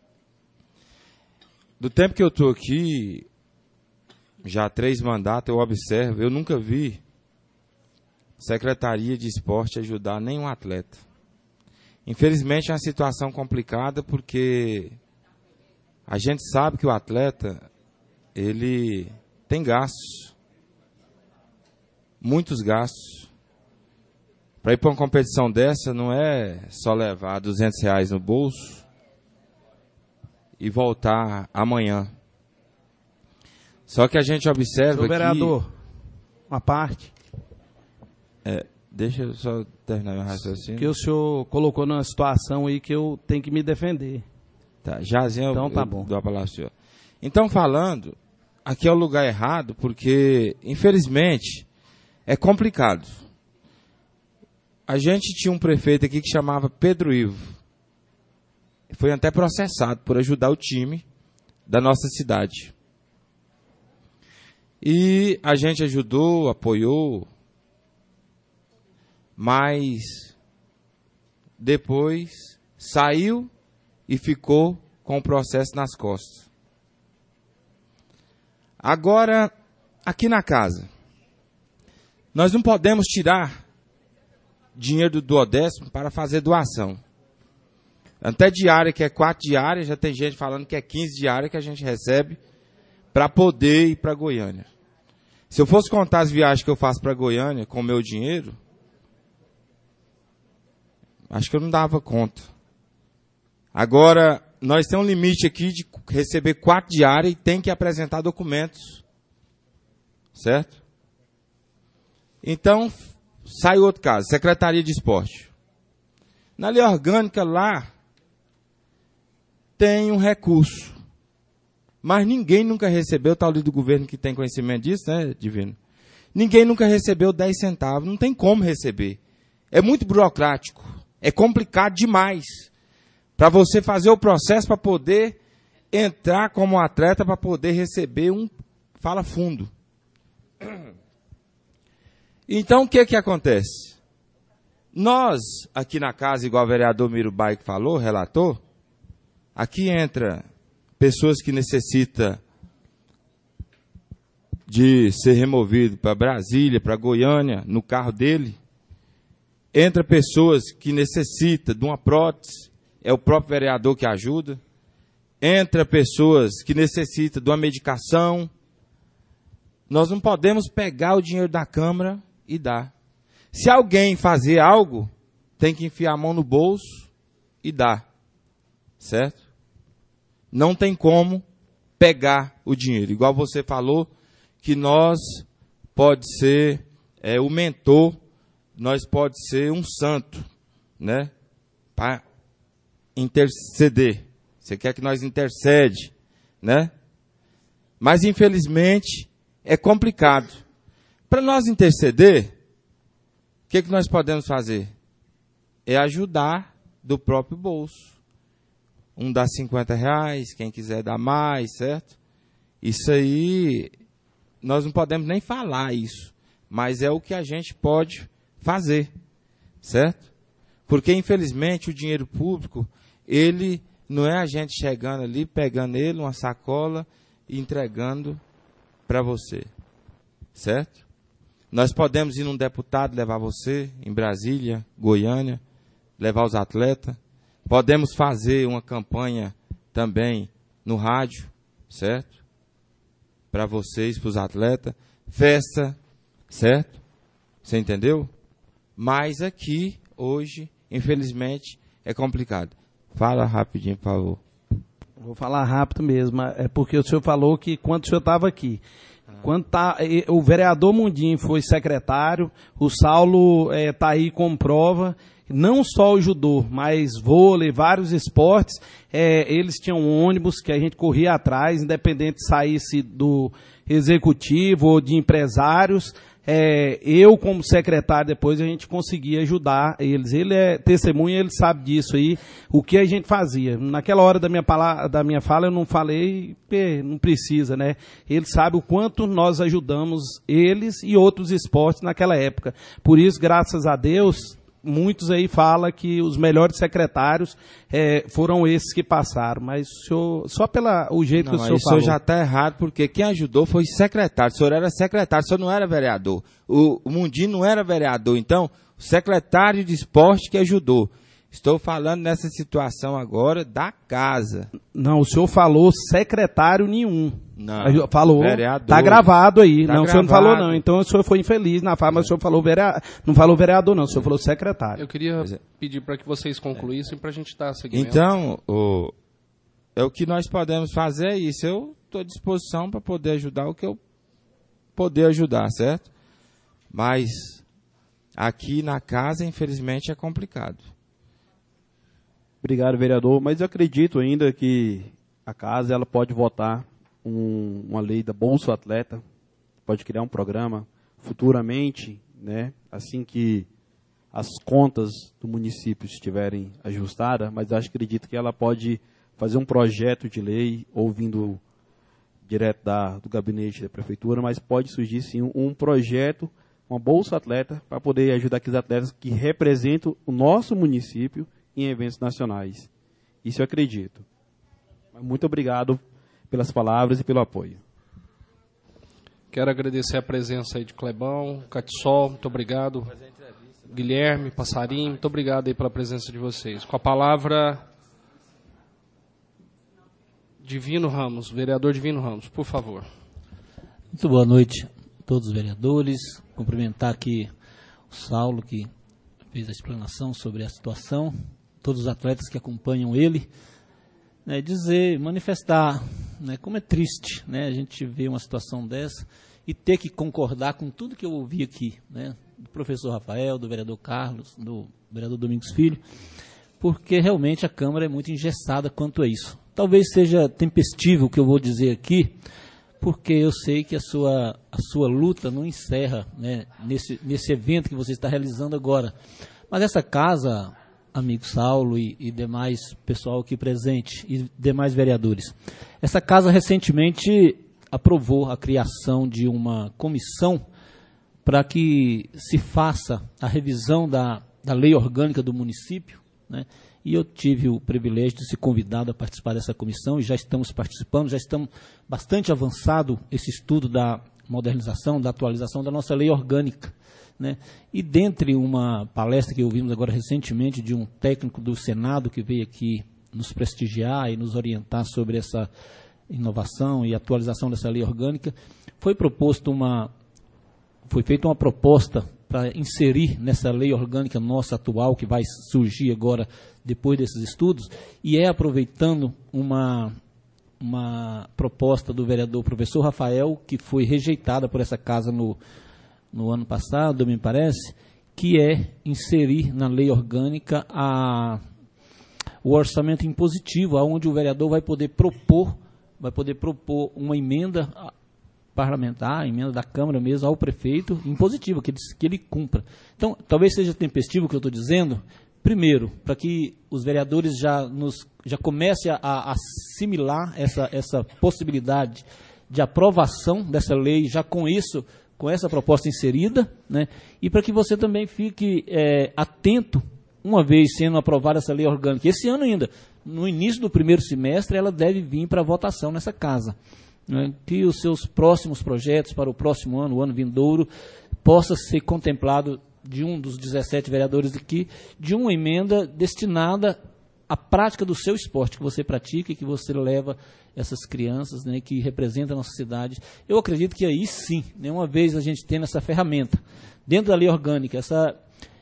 Do tempo que eu estou aqui, já há três mandatos, eu observo, eu nunca vi Secretaria de Esporte ajudar nenhum atleta. Infelizmente é uma situação complicada porque a gente sabe que o atleta, ele tem gastos, muitos gastos. Para ir para uma competição dessa não é só levar duzentos reais no bolso e voltar amanhã. Só que a gente observa Senhor vereador, que... uma parte. É, deixa eu só terminar meu raciocínio. Que o senhor colocou numa situação aí que eu tenho que me defender. Tá, Jazinho, então eu, tá eu bom. dou a palavra ao senhor. Então, falando, aqui é o lugar errado, porque, infelizmente, é complicado. A gente tinha um prefeito aqui que chamava Pedro Ivo. Foi até processado por ajudar o time da nossa cidade. E a gente ajudou, apoiou, mas depois saiu e ficou com o processo nas costas. Agora, aqui na casa, nós não podemos tirar dinheiro do duodécimo para fazer doação. Até diária, que é quatro diárias, já tem gente falando que é quinze diárias que a gente recebe para poder ir para Goiânia. Se eu fosse contar as viagens que eu faço para Goiânia com o meu dinheiro, acho que eu não dava conta. Agora, nós temos um limite aqui de receber quatro diárias e tem que apresentar documentos. Certo? Então, sai outro caso, Secretaria de Esporte. Na lei orgânica lá, tem um recurso. Mas ninguém nunca recebeu, tal lei do governo que tem conhecimento disso, né, Divino? Ninguém nunca recebeu dez centavos, não tem como receber. É muito burocrático, é complicado demais. Para você fazer o processo para poder entrar como atleta, para poder receber um fala fundo. Então, o que que acontece? Nós, aqui na casa, igual o vereador Miro Baik falou, relator, aqui entra pessoas que necessitam de ser removido para Brasília, para Goiânia, no carro dele. Entra pessoas que necessitam de uma prótese, é o próprio vereador que ajuda. Entra pessoas que necessitam de uma medicação. Nós não podemos pegar o dinheiro da Câmara e dar. Se alguém fazer algo, tem que enfiar a mão no bolso e dar. Certo? Não tem como pegar o dinheiro. Igual você falou, que nós pode ser é, o mentor, nós pode ser um santo, né? Para interceder. Você quer que nós intercede, né? Mas, infelizmente, é complicado. Para nós interceder, o que, que nós podemos fazer? É ajudar do próprio bolso. Um dá cinquenta reais, quem quiser dar mais, certo? Isso aí, nós não podemos nem falar isso, mas é o que a gente pode fazer, certo? Porque, infelizmente, o dinheiro público, ele não é a gente chegando ali, pegando ele, uma sacola, e entregando para você, certo? Nós podemos ir num deputado, levar você, em Brasília, Goiânia, levar os atletas. Podemos fazer uma campanha também no rádio, certo? Para vocês, para os atletas. Festa, certo? Você entendeu? Mas aqui, hoje, infelizmente, é complicado. Fala rapidinho, por favor. Vou falar rápido mesmo. É porque o senhor falou que quando o senhor estava aqui, quando tá, o vereador Mundinho foi secretário, o Saulo está é, aí como prova. Não só o judô, mas vôlei, vários esportes, é, eles tinham um ônibus que a gente corria atrás, independente se saísse do executivo ou de empresários. É, eu, como secretário, depois a gente conseguia ajudar eles. Ele é testemunha, ele sabe disso aí, o que a gente fazia. Naquela hora da minha, palavra, da minha fala, eu não falei, não precisa, né? Ele sabe o quanto nós ajudamos eles e outros esportes naquela época. Por isso, graças a Deus, muitos aí falam que os melhores secretários é, foram esses que passaram, mas o senhor, só pelo o jeito não, que o senhor falou. Isso já está errado, porque quem ajudou foi secretário. O senhor era secretário, o senhor não era vereador. O, o Mundinho não era vereador, então, o secretário de esporte que ajudou. Estou falando nessa situação agora da casa. Não, o senhor falou secretário nenhum. Não, falou, vereador. Tá gravado aí. Tá não, gravado. O senhor não falou não. Então o senhor foi infeliz na fala, mas o senhor falou vereador. Não falou vereador não, o senhor falou secretário. Eu queria é. pedir para que vocês concluíssem para a gente dar seguimento. Então, o, é o que nós podemos fazer é isso. Eu estou à disposição para poder ajudar o que eu poder ajudar, certo? Mas aqui na casa, infelizmente, é complicado. Obrigado, vereador. Mas eu acredito ainda que a casa ela pode votar um, uma lei da Bolsa Atleta, pode criar um programa futuramente, né, assim que as contas do município estiverem ajustadas, mas acho que acredito que ela pode fazer um projeto de lei, ouvindo direto da, do gabinete da prefeitura, mas pode surgir sim um, um projeto, uma Bolsa Atleta, para poder ajudar aqueles atletas que representam o nosso município em eventos nacionais. Isso eu acredito. Muito obrigado pelas palavras e pelo apoio. Quero agradecer a presença aí de Clebão, Catissol, muito obrigado. Guilherme, Passarinho, muito obrigado aí pela presença de vocês. Com a palavra, Divino Ramos, vereador Divino Ramos, por favor. Muito boa noite a todos os vereadores. Cumprimentar aqui o Saulo, que fez a explanação sobre a situação, todos os atletas que acompanham ele. né, dizer, manifestar, né, como é triste, né, a gente ver uma situação dessa e ter que concordar com tudo que eu ouvi aqui, né, do professor Rafael, do vereador Carlos, do vereador Domingos Filho, porque realmente a Câmara é muito engessada quanto a isso. Talvez seja tempestivo o que eu vou dizer aqui, porque eu sei que a sua, a sua luta não encerra, né, nesse, nesse evento que você está realizando agora. Mas essa casa, amigo Saulo e, e demais pessoal aqui presente, e demais vereadores, essa casa recentemente aprovou a criação de uma comissão para que se faça a revisão da, da lei orgânica do município, né? E eu tive o privilégio de ser convidado a participar dessa comissão e já estamos participando, já estamos bastante avançado esse estudo da modernização, da atualização da nossa lei orgânica, né? E dentre uma palestra que ouvimos agora recentemente de um técnico do Senado que veio aqui nos prestigiar e nos orientar sobre essa inovação e atualização dessa lei orgânica, foi proposto uma, foi feita uma proposta para inserir nessa lei orgânica nossa atual, que vai surgir agora depois desses estudos, e é aproveitando uma, uma proposta do vereador professor Rafael, que foi rejeitada por essa casa no, no ano passado, me parece, que é inserir na lei orgânica a, o orçamento impositivo, onde o vereador vai poder propor, vai poder propor uma emenda parlamentar, a emenda da Câmara mesmo, ao prefeito, impositiva, que ele, que ele cumpra. Então, talvez seja tempestivo o que eu estou dizendo, primeiro, para que os vereadores já, nos, já comecem a, a assimilar essa, essa possibilidade de aprovação dessa lei, já com isso, com essa proposta inserida, né, e para que você também fique é, atento, uma vez sendo aprovada essa lei orgânica, esse ano ainda, no início do primeiro semestre, ela deve vir para votação nessa casa. Né, que os seus próximos projetos para o próximo ano, o ano vindouro, possa ser contemplado de um dos dezessete vereadores aqui, de uma emenda destinada à prática do seu esporte, que você pratica e que você leva essas crianças, né, que representam a nossa cidade. Eu acredito que aí sim, né, uma vez a gente tendo essa ferramenta, dentro da lei orgânica, essa,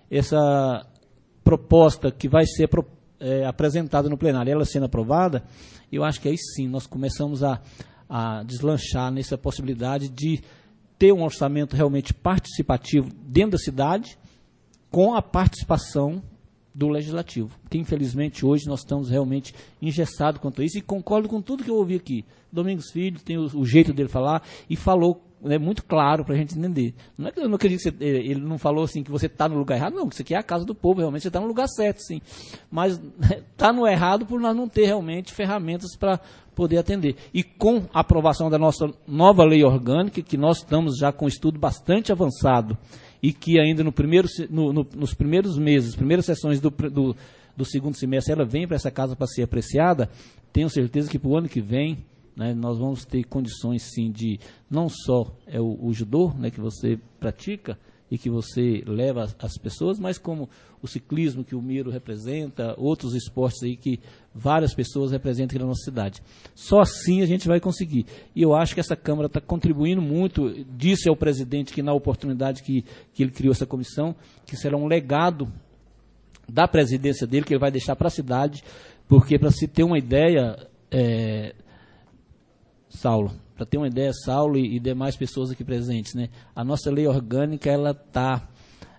essa proposta que vai ser é, apresentada no plenário, ela sendo aprovada, eu acho que aí sim nós começamos a a deslanchar nessa possibilidade de ter um orçamento realmente participativo dentro da cidade, com a participação do Legislativo. Porque, infelizmente, hoje nós estamos realmente engessados quanto a isso, e concordo com tudo que eu ouvi aqui. Domingos Filho tem o, o jeito dele falar, e falou, né, muito claro para a gente entender. Não é que eu não acredito que você, ele não falou assim que você está no lugar errado, não, que isso aqui é a casa do povo, realmente você está no lugar certo, sim. Mas está no errado por nós não ter realmente ferramentas para poder atender. E com a aprovação da nossa nova lei orgânica, que nós estamos já com um estudo bastante avançado, e que ainda no primeiro, no, no, nos primeiros meses, primeiras sessões do, do, do segundo semestre, ela vem para essa casa para ser apreciada, tenho certeza que para o ano que vem, né, nós vamos ter condições, sim, de não só é o, o judô, né, que você pratica e que você leva as, as pessoas, mas como o ciclismo que o Miro representa, outros esportes aí que várias pessoas representam aqui na nossa cidade. Só assim a gente vai conseguir. E eu acho que essa Câmara está contribuindo muito, disse ao presidente que na oportunidade que, que ele criou essa comissão, que será um legado da presidência dele, que ele vai deixar para a cidade, porque para se ter uma ideia, é, Saulo, para ter uma ideia, Saulo e, e demais pessoas aqui presentes, né, a nossa lei orgânica, ela está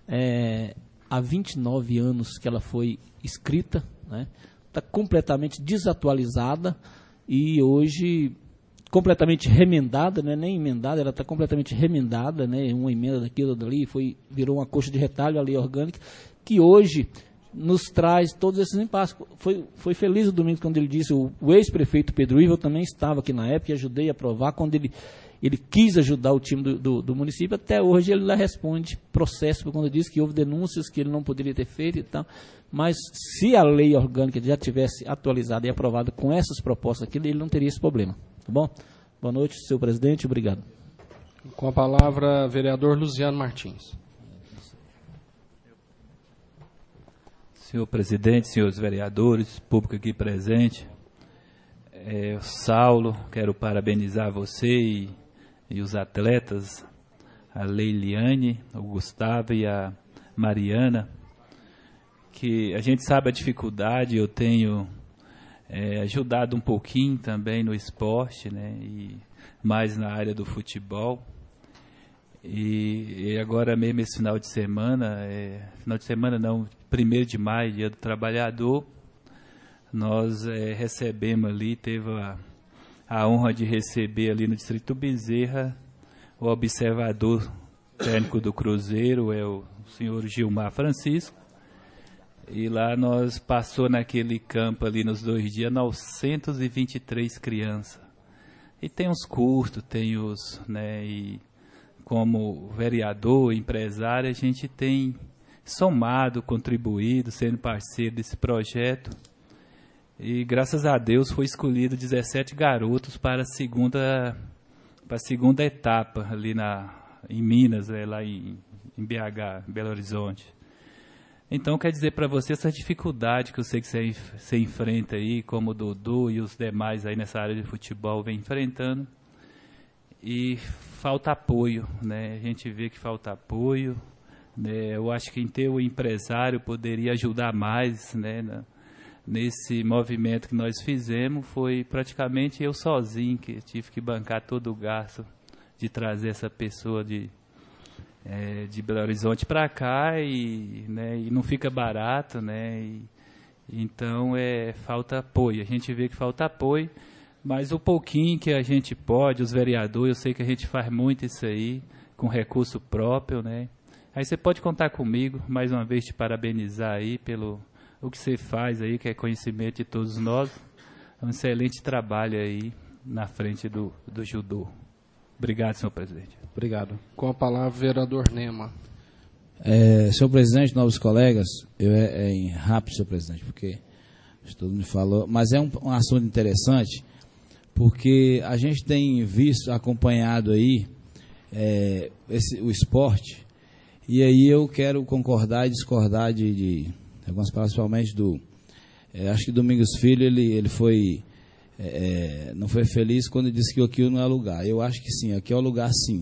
é, há vinte e nove anos que ela foi escrita, né, está completamente desatualizada e hoje completamente remendada, não é nem emendada, ela está completamente remendada, né, uma emenda daqui ou dali, foi, virou uma coxa de retalho a lei orgânica, que hoje nos traz todos esses impasses. Foi, foi feliz o Domingos quando ele disse, o, o ex-prefeito Pedro Ivo, eu também estava aqui na época e ajudei a aprovar, quando ele, ele quis ajudar o time do, do, do município, até hoje ele lá responde processo, quando disse que houve denúncias que ele não poderia ter feito e tal, mas se a lei orgânica já tivesse atualizada e aprovada com essas propostas aqui, ele não teria esse problema, tá bom? Boa noite, senhor presidente, obrigado. Com a palavra, vereador Luziano Martins. Senhor presidente, senhores vereadores, público aqui presente, é, Saulo, quero parabenizar você e, e os atletas, a Leiliane, o Gustavo e a Mariana, que a gente sabe a dificuldade, eu tenho é, ajudado um pouquinho também no esporte, né, e mais na área do futebol. E, e agora mesmo esse final de semana, é, final de semana não, primeiro de maio, Dia do Trabalhador, nós é, recebemos ali, teve a, a honra de receber ali no Distrito Bezerra o observador técnico do Cruzeiro, é o senhor Gilmar Francisco, e lá nós passou naquele campo ali nos dois dias novecentas e vinte e três crianças. E tem os curtos, tem os, né, e como vereador, empresário, a gente tem somado, contribuído, sendo parceiro desse projeto. E graças a Deus foi escolhido dezessete garotos para a segunda, para a segunda etapa ali na, em Minas, né, lá em, em B H, Belo Horizonte. Então, quer dizer para você essa dificuldade que eu sei que você, você enfrenta aí, como o Dudu e os demais aí nessa área de futebol vem enfrentando. E falta apoio, né? A gente vê que falta apoio, né? Eu acho que em ter o empresário poderia ajudar mais, né? Na, nesse movimento que nós fizemos, foi praticamente eu sozinho que tive que bancar todo o gasto de trazer essa pessoa de... É, de Belo Horizonte para cá e, né, e não fica barato, né, e, então é, falta apoio, a gente vê que falta apoio, mas o pouquinho que a gente pode, os vereadores, eu sei que a gente faz muito isso aí, com recurso próprio, né, aí você pode contar comigo, mais uma vez te parabenizar aí pelo o que você faz aí, que é conhecimento de todos nós, um excelente trabalho aí na frente do, do judô. Obrigado, senhor presidente. Obrigado. Com a palavra, vereador Nema. É, senhor presidente, novos colegas, eu é, é em rápido, senhor presidente, porque todo mundo falou, mas é um, um assunto interessante, porque a gente tem visto, acompanhado aí é, esse, o esporte, e aí eu quero concordar e discordar de, de algumas palavras, principalmente do, é, acho que Domingos Filho, ele, ele foi... É, não foi feliz quando disse que aqui não é lugar. Eu acho que sim, aqui é o lugar sim,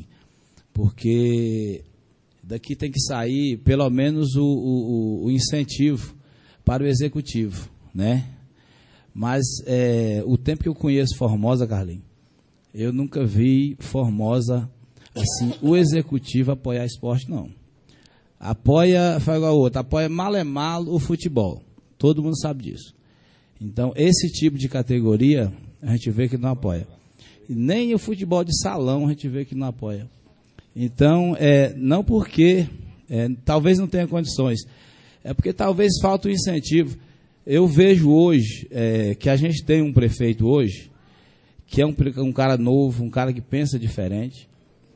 porque daqui tem que sair pelo menos o, o, o incentivo para o executivo, né? Mas é, o tempo que eu conheço Formosa, Carlinhos, eu nunca vi Formosa assim, o executivo apoiar esporte, não. Apoia, faz igual a outra, apoia mal é mal o futebol, todo mundo sabe disso. Então, esse tipo de categoria, a gente vê que não apoia. E nem o futebol de salão, a gente vê que não apoia. Então, é, não porque, é, talvez não tenha condições, é porque talvez falta o incentivo. Eu vejo hoje, é, que a gente tem um prefeito hoje, que é um, um cara novo, um cara que pensa diferente,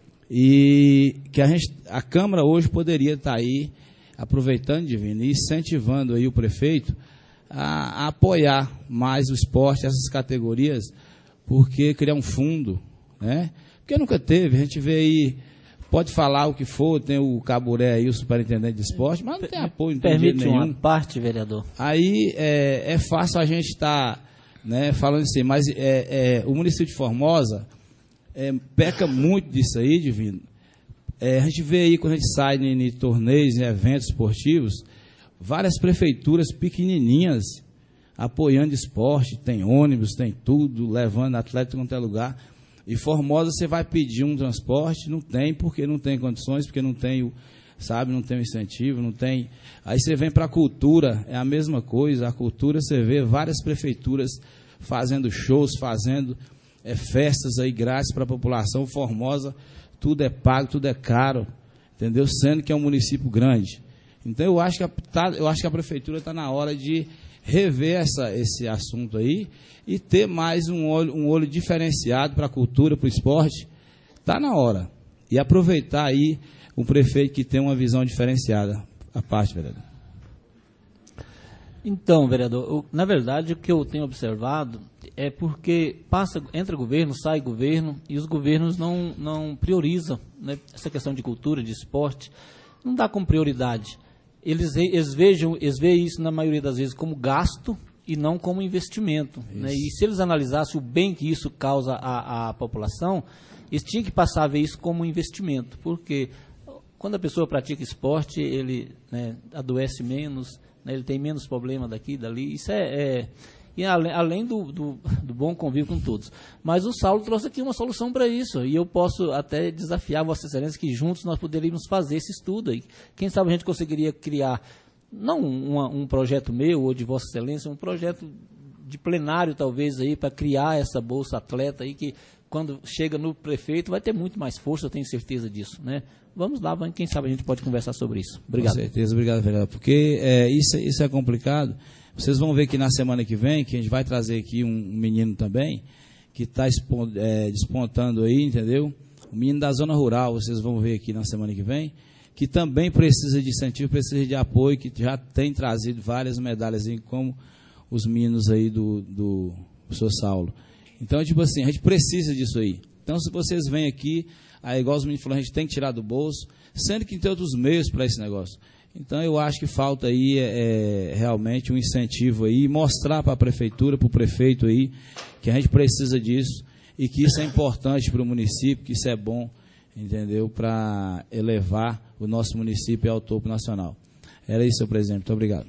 e que a, gente, a Câmara hoje poderia estar aí, aproveitando, Divino, e incentivando aí o prefeito, A, a apoiar mais o esporte, essas categorias, porque criar um fundo, né? Porque nunca teve, a gente vê aí, pode falar o que for, tem o Caburé aí, o superintendente de esporte, mas não tem apoio, não tem Permite jeito nenhum. uma parte, vereador. Aí é, é fácil a gente estar, tá, né, falando assim, mas é, é, o município de Formosa é, peca muito disso aí, Divino. É, a gente vê aí, quando a gente sai em, em torneios, em eventos esportivos, várias prefeituras pequenininhas apoiando esporte, tem ônibus, tem tudo, levando atleta em qualquer lugar. E Formosa você vai pedir um transporte, não tem, porque não tem condições, porque não tem o, sabe, não tem o incentivo, não tem. Aí você vem para a cultura, é a mesma coisa, a cultura você vê várias prefeituras fazendo shows, fazendo é, festas aí grátis para a população. Formosa, tudo é pago, tudo é caro, entendeu? Sendo que é um município grande. Então, eu acho que a, tá, eu acho que a prefeitura está na hora de rever essa, esse assunto aí e ter mais um olho, um olho diferenciado para a cultura, para o esporte. Está na hora. E aproveitar aí um prefeito que tem uma visão diferenciada. A parte, vereador. Então, vereador, eu, na verdade, o que eu tenho observado é porque passa, entra governo, sai governo, e os governos não, não priorizam, né, essa questão de cultura, de esporte, não dá como prioridade. Eles, eles, vejam, eles veem isso, na maioria das vezes, como gasto e não como investimento. Né? E se eles analisassem o bem que isso causa à, à população, eles tinham que passar a ver isso como investimento, porque quando a pessoa pratica esporte, ele, né, adoece menos, né, ele tem menos problema daqui e dali. Isso é, é, e além, além do, do, do bom convívio com todos. Mas o Saulo trouxe aqui uma solução para isso, e eu posso até desafiar Vossa Excelência que juntos nós poderíamos fazer esse estudo aí. Quem sabe a gente conseguiria criar, não uma, um projeto meu ou de Vossa Excelência, um projeto de plenário talvez aí para criar essa Bolsa Atleta aí que quando chega no prefeito vai ter muito mais força, eu tenho certeza disso, né? Vamos lá, quem sabe a gente pode conversar sobre isso. Obrigado. Com certeza, obrigado, vereador. Porque é, isso, isso é complicado. Vocês vão ver que na semana que vem, que a gente vai trazer aqui um, um menino também, que está é, despontando aí, entendeu? Um menino da zona rural, vocês vão ver aqui na semana que vem, que também precisa de incentivo, precisa de apoio, que já tem trazido várias medalhas, aí, como os meninos aí do, do professor Saulo. Então, tipo assim, a gente precisa disso aí. Então, se vocês vêm aqui, aí, igual os meninos falaram, a gente tem que tirar do bolso, sendo que tem outros meios para esse negócio. Então, eu acho que falta aí é, realmente um incentivo aí, mostrar para a prefeitura, para o prefeito aí, que a gente precisa disso e que isso é importante para o município, que isso é bom, entendeu, para elevar o nosso município ao topo nacional. Era isso, senhor presidente. Muito obrigado.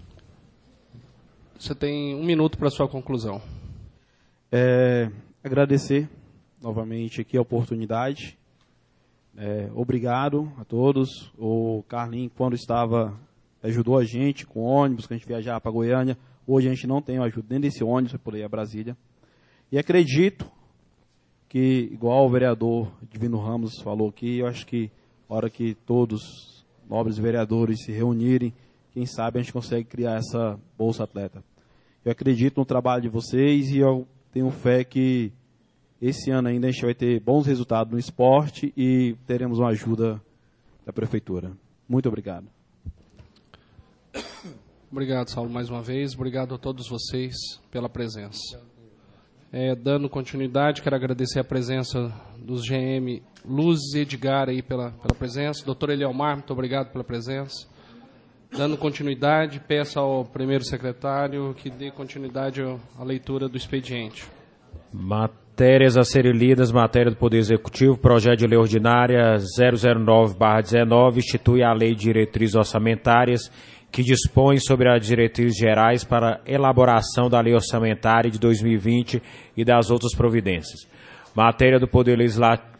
Você tem um minuto para a sua conclusão. É, agradecer novamente aqui a oportunidade. É, obrigado a todos. O Carlinhos, quando estava, ajudou a gente com ônibus, que a gente viajava para Goiânia. Hoje a gente não tem ajuda nem desse ônibus para poder ir a Brasília. E acredito que, igual o vereador Divino Ramos falou aqui, eu acho que na hora que todos, nobres vereadores, se reunirem, quem sabe a gente consegue criar essa Bolsa Atleta. Eu acredito no trabalho de vocês e eu tenho fé que esse ano ainda a gente vai ter bons resultados no esporte e teremos uma ajuda da prefeitura. Muito obrigado. Obrigado, Saulo, mais uma vez. Obrigado a todos vocês pela presença. É, dando continuidade, quero agradecer a presença dos G M Luz e Edgar aí pela, pela presença. Doutor Elielmar, muito obrigado pela presença. Dando continuidade, peço ao primeiro secretário que dê continuidade à leitura do expediente. Matérias a serem lidas, matéria do Poder Executivo, projeto de lei ordinária zero zero nove barra dezenove, institui a Lei de Diretrizes Orçamentárias, que dispõe sobre as diretrizes gerais para elaboração da Lei Orçamentária de dois mil e vinte e das outras providências. Matéria do Poder Legislativo.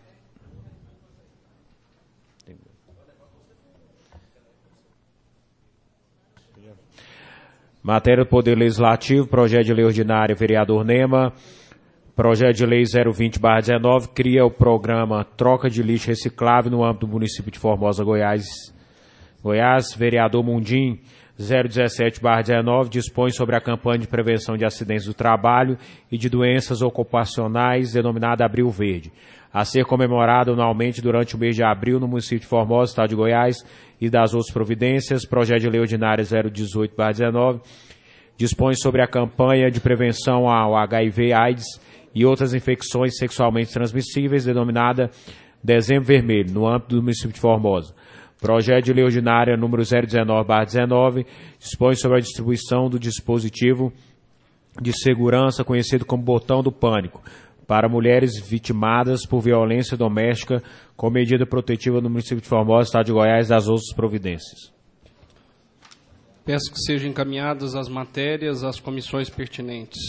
Matéria do Poder Legislativo, projeto de lei ordinária, vereador Nema. Projeto de lei zero vinte barra dezenove, cria o programa Troca de Lixo Reciclável no âmbito do município de Formosa, Goiás. Goiás, vereador Mundim, zero dezessete barra dezenove, dispõe sobre a campanha de prevenção de acidentes do trabalho e de doenças ocupacionais, denominada Abril Verde, a ser comemorada anualmente durante o mês de abril no município de Formosa, estado de Goiás, e das outras providências. Projeto de lei ordinária zero dezoito barra dezenove, dispõe sobre a campanha de prevenção ao H I V AIDS e outras infecções sexualmente transmissíveis, denominada Dezembro Vermelho, no âmbito do município de Formosa. Projeto de lei ordinária número zero dezenove barra dezenove, dispõe sobre a distribuição do dispositivo de segurança conhecido como botão do pânico para mulheres vitimadas por violência doméstica com medida protetiva no município de Formosa, estado de Goiás, e das outras providências. Peço que sejam encaminhadas as matérias às comissões pertinentes.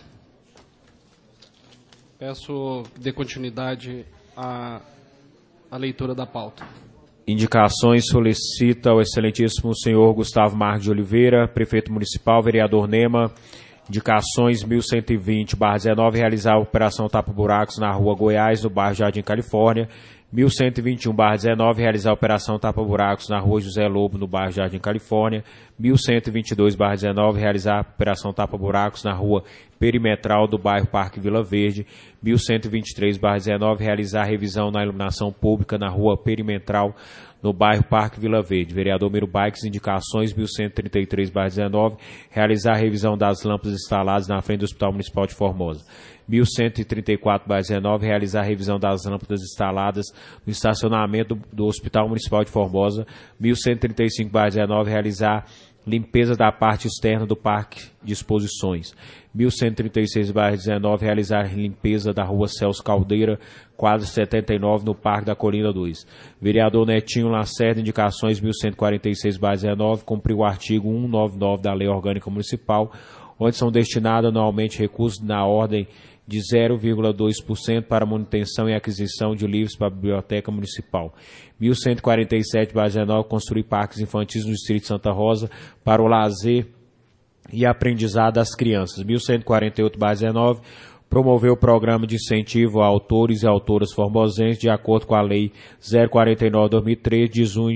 Peço que dê continuidade à, à leitura da pauta. Indicações solicita o excelentíssimo senhor Gustavo Marques de Oliveira, prefeito municipal, vereador Nema. Indicações mil cento e vinte barra dezenove, realizar a operação tapa-buracos na rua Goiás, no bairro Jardim Califórnia. mil cento e vinte e um barra dezenove, realizar a operação tapa-buracos na rua José Lobo, no bairro Jardim Califórnia. mil cento e vinte e dois barra dezenove, realizar a operação tapa-buracos na rua Perimetral do bairro Parque Vila Verde. mil cento e vinte e três barra dezenove, realizar a revisão na iluminação pública na rua Perimetral no bairro Parque Vila Verde. Vereador Miro Baix, indicações mil cento e trinta e três barra dezenove, realizar a revisão das lâmpadas instaladas na frente do Hospital Municipal de Formosa. mil cento e trinta e quatro barra dezenove, realizar a revisão das lâmpadas instaladas no estacionamento do, do Hospital Municipal de Formosa. mil cento e trinta e cinco barra dezenove, realizar limpeza da parte externa do Parque de Exposições. mil cento e trinta e seis barra dezenove, realizar limpeza da rua Celso Caldeira, quadra setenta e nove, no Parque da Colina dois. Vereador Netinho Lacerda, indicações mil cento e quarenta e seis barra dezenove, cumpriu o artigo cento e noventa e nove da Lei Orgânica Municipal, onde são destinados anualmente recursos na ordem de zero vírgula dois por cento para manutenção e aquisição de livros para a Biblioteca Municipal. mil cento e quarenta e sete barra dezenove, construir parques infantis no Distrito de Santa Rosa para o lazer e aprendizado das crianças. mil cento e quarenta e oito barra dezenove, promoveu o programa de incentivo a autores e autoras formosenses de acordo com a Lei zero quarenta e nove barra dois mil e treze,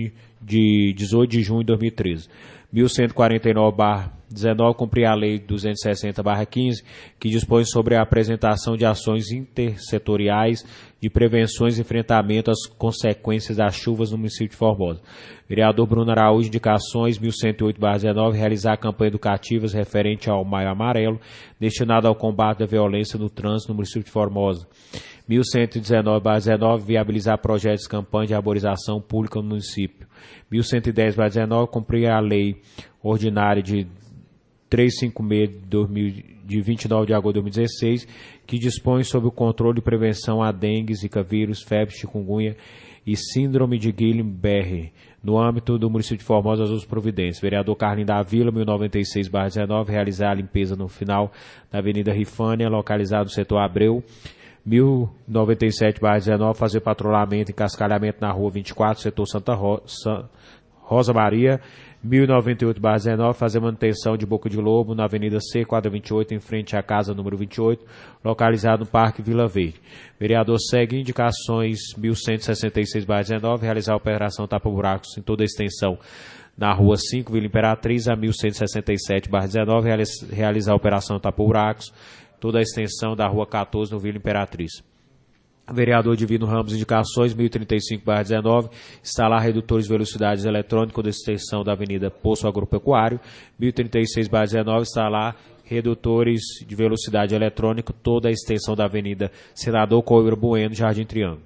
de dezoito de junho de dois mil e treze. mil cento e quarenta e nove barra dezenove, cumprir a Lei duzentos e sessenta barra quinze, que dispõe sobre a apresentação de ações intersetoriais de prevenções e enfrentamento às consequências das chuvas no município de Formosa. Vereador Bruno Araújo, indicações mil cento e oito barra dezenove, realizar campanha educativas referente ao Maio Amarelo, destinado ao combate da violência no trânsito no município de Formosa. mil cento e dezenove barra dezenove, viabilizar projetos de campanha de arborização pública no município. mil cento e dez barra dezenove, cumprir a Lei Ordinária de trezentos e cinquenta e seis de vinte e nove de agosto de dois mil e dezesseis, que dispõe sobre o controle e prevenção a dengue, zika vírus, febre, chikungunya e síndrome de Guillain-Barré, no âmbito do município de Formosa, as outras providências. Vereador Carlinhos da Vila, mil noventa e seis barra dezenove, realizar a limpeza no final da Avenida Rifânia, localizado no setor Abreu. mil noventa e sete barra dezenove, fazer patrulhamento e cascalhamento na rua vinte e quatro, setor Santa Ro- Sa- Rosa Maria. mil e noventa e oito barra dezenove, fazer manutenção de Boca de Lobo na Avenida C, quadra vinte e oito, em frente à casa número vinte e oito, localizado no Parque Vila Verde. Vereador segue indicações mil cento e sessenta e seis barra dezenove, realizar a operação tapa-buracos em toda a extensão na Rua cinco, Vila Imperatriz, a mil cento e sessenta e sete barra dezenove, realizar a operação tapa-buracos toda a extensão da Rua quatorze, no Vila Imperatriz. Vereador Divino Ramos, indicações mil e trinta e cinco barra dezenove, instalar redutores de velocidades eletrônicos da extensão da Avenida Poço Agropecuário. mil e trinta e seis barra dezenove, instalar redutores de velocidade eletrônica toda a extensão da Avenida Senador Coimbra Bueno, Jardim Triângulo.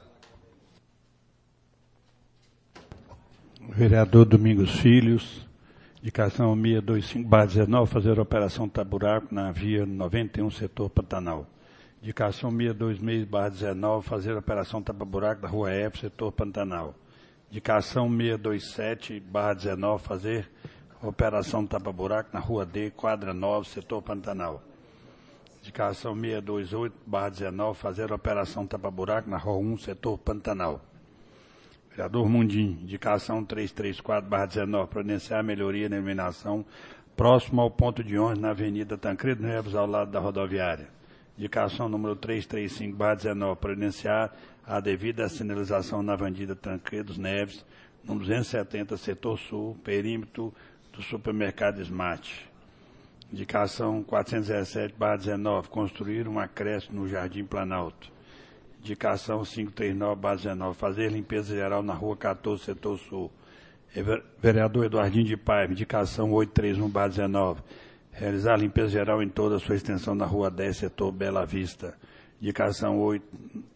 Vereador Domingos Filhos, indicação seiscentos e vinte e cinco barra dezenove, fazer operação taburaco na via noventa e um, setor Pantanal. Indicação seiscentos e vinte e seis barra dezenove, fazer operação tapa-buraco da Rua F, setor Pantanal. Indicação seiscentos e vinte e sete barra dezenove, fazer operação tapa-buraco na Rua D, quadra nove, setor Pantanal. Indicação seiscentos e vinte e oito barra dezenove, fazer operação tapa-buraco na Rua um, setor Pantanal. Vereador Mundim, indicação trezentos e trinta e quatro barra dezenove, providenciar a melhoria na iluminação próximo ao ponto de ônibus na Avenida Tancredo Neves, ao lado da rodoviária. Indicação número trezentos e trinta e cinco barra dezenove, providenciar a devida sinalização na Avenida Tancredo Neves, no duzentos e setenta, setor sul, perímetro do supermercado Smart. Indicação quatrocentos e dezessete barra dezenove, construir uma creche no Jardim Planalto. Indicação quinhentos e trinta e nove barra dezenove, fazer limpeza geral na Rua quatorze, setor sul. Vereador Eduardinho de Paiva, indicação oitocentos e trinta e um barra dezenove, realizar a limpeza geral em toda a sua extensão na Rua dez, setor Bela Vista. Indicação oito,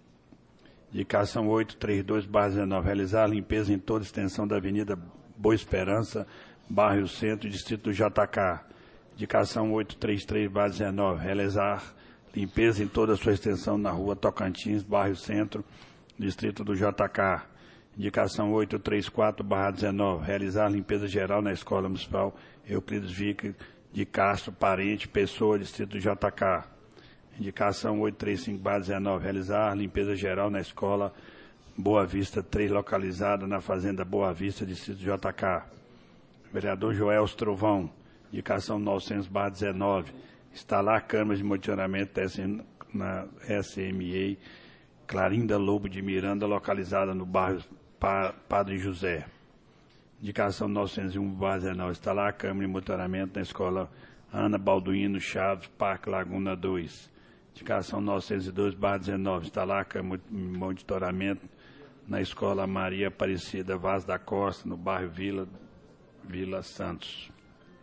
indicação oitocentos e trinta e dois barra dezenove, realizar a limpeza em toda a extensão da Avenida Boa Esperança, bairro Centro, distrito do J K. Indicação oitocentos e trinta e três barra dezenove, realizar limpeza em toda a sua extensão na Rua Tocantins, bairro Centro, distrito do J K. Indicação oitocentos e trinta e quatro barra dezenove, realizar limpeza geral na Escola Municipal Euclides Vick de Castro, Parente, Pessoa, distrito do J K. Indicação oitocentos e trinta e cinco barra dezenove, realizar limpeza geral na Escola Boa Vista três, localizada na Fazenda Boa Vista, distrito do J K. Vereador Joel Trovão, indicação novecentos barra dezenove, instalar câmeras de monitoramento na S M A Clarinda Lobo de Miranda, localizada no bairro Padre José. Indicação novecentos e um barra dezenove, instalar a câmera de monitoramento na escola Ana Balduino Chaves, Parque Laguna dois. Indicação novecentos e dois barra dezenove, instalar a câmera de monitoramento na escola Maria Aparecida Vaz da Costa, no bairro Vila, Vila Santos.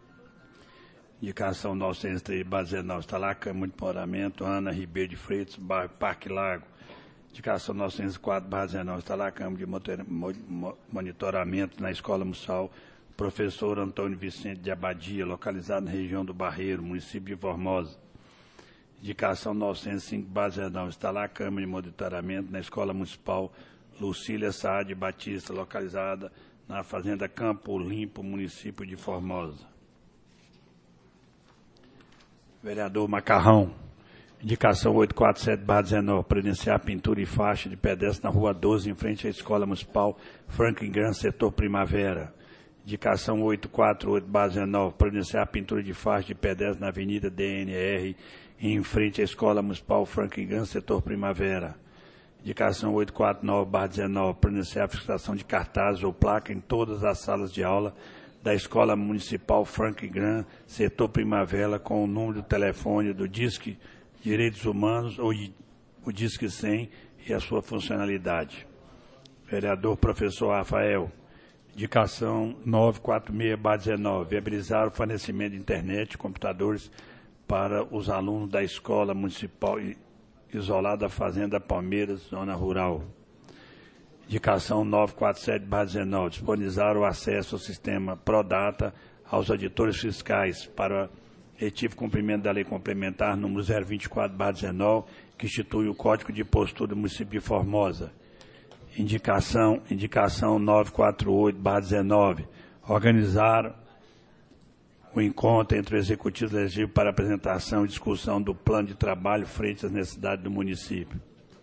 Indicação novecentos e três barra dezenove, instalar a câmera de monitoramento Ana Ribeiro de Freitas, bairro Parque Lago. Indicação novecentos e quatro barra dezenove, instalar a câmera de monitoramento na Escola Municipal Professor Antônio Vicente de Abadia, localizado na região do Barreiro, município de Formosa. Indicação novecentos e cinco barra dezenove, instalar a câmera de monitoramento na Escola Municipal Lucília Saad Batista, localizada na Fazenda Campo Limpo, município de Formosa. Vereador Macarrão. Indicação oitocentos e quarenta e sete barra dezenove, para iniciar pintura e faixa de pedestre na Rua doze, em frente à Escola Municipal Franklin Graham, setor Primavera. Indicação oitocentos e quarenta e oito barra dezenove, para iniciar pintura de faixa de pedestre na Avenida D N R, em frente à Escola Municipal Franklin Graham, setor Primavera. Indicação oitocentos e quarenta e nove barra dezenove, para iniciar a fixação de cartazes ou placa em todas as salas de aula da Escola Municipal Franklin Graham, setor Primavera, com o número do telefone do Disque Direitos Humanos, ou o Disque cem, e a sua funcionalidade. Vereador Professor Rafael. Indicação novecentos e quarenta e seis barra dezenove, viabilizar o fornecimento de internet e computadores para os alunos da Escola Municipal Isolada Fazenda Palmeiras, Zona Rural. Indicação novecentos e quarenta e sete barra dezenove, disponibilizar o acesso ao sistema Prodata aos auditores fiscais para efetivo cumprimento da Lei Complementar número zero vinte e quatro barra dezenove, que institui o Código de Postura do município de Formosa. Indicação, indicação novecentos e quarenta e oito barra dezenove, organizar o encontro entre o Executivo Legislativo para apresentação e discussão do plano de trabalho frente às necessidades do município.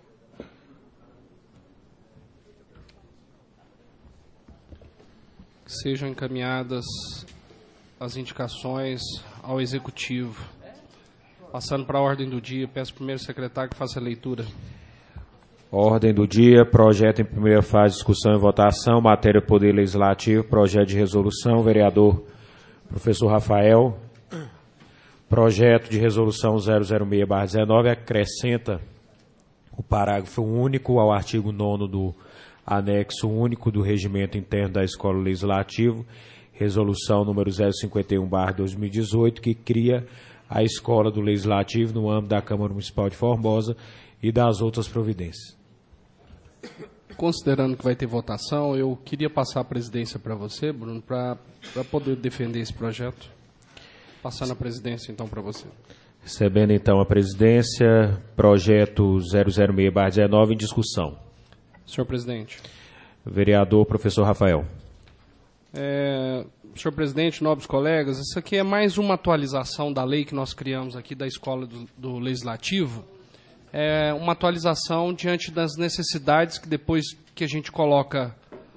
Sejam encaminhadas as indicações ao Executivo. Passando para a ordem do dia, peço ao primeiro secretário que faça a leitura. Ordem do dia, projeto em primeira fase, discussão e votação, matéria Poder Legislativo, projeto de resolução, vereador Professor Rafael. Projeto de resolução zero zero seis barra dezenove acrescenta o parágrafo único ao artigo nono do anexo único do regimento interno da Escola Legislativo, resolução número zero cinquenta e um barra dois mil e dezoito, que cria a Escola do Legislativo no âmbito da Câmara Municipal de Formosa e das outras providências. Considerando que vai ter votação, eu queria passar a presidência para você, Bruno, para poder defender esse projeto. Passando a presidência, então, para você. Recebendo, então, a presidência, projeto zero zero seis barra dezenove em discussão. Senhor presidente. Vereador Professor Rafael. É, senhor presidente, nobres colegas, isso aqui é mais uma atualização da lei que nós criamos aqui da Escola do, do Legislativo. É uma atualização diante das necessidades que depois que a gente coloca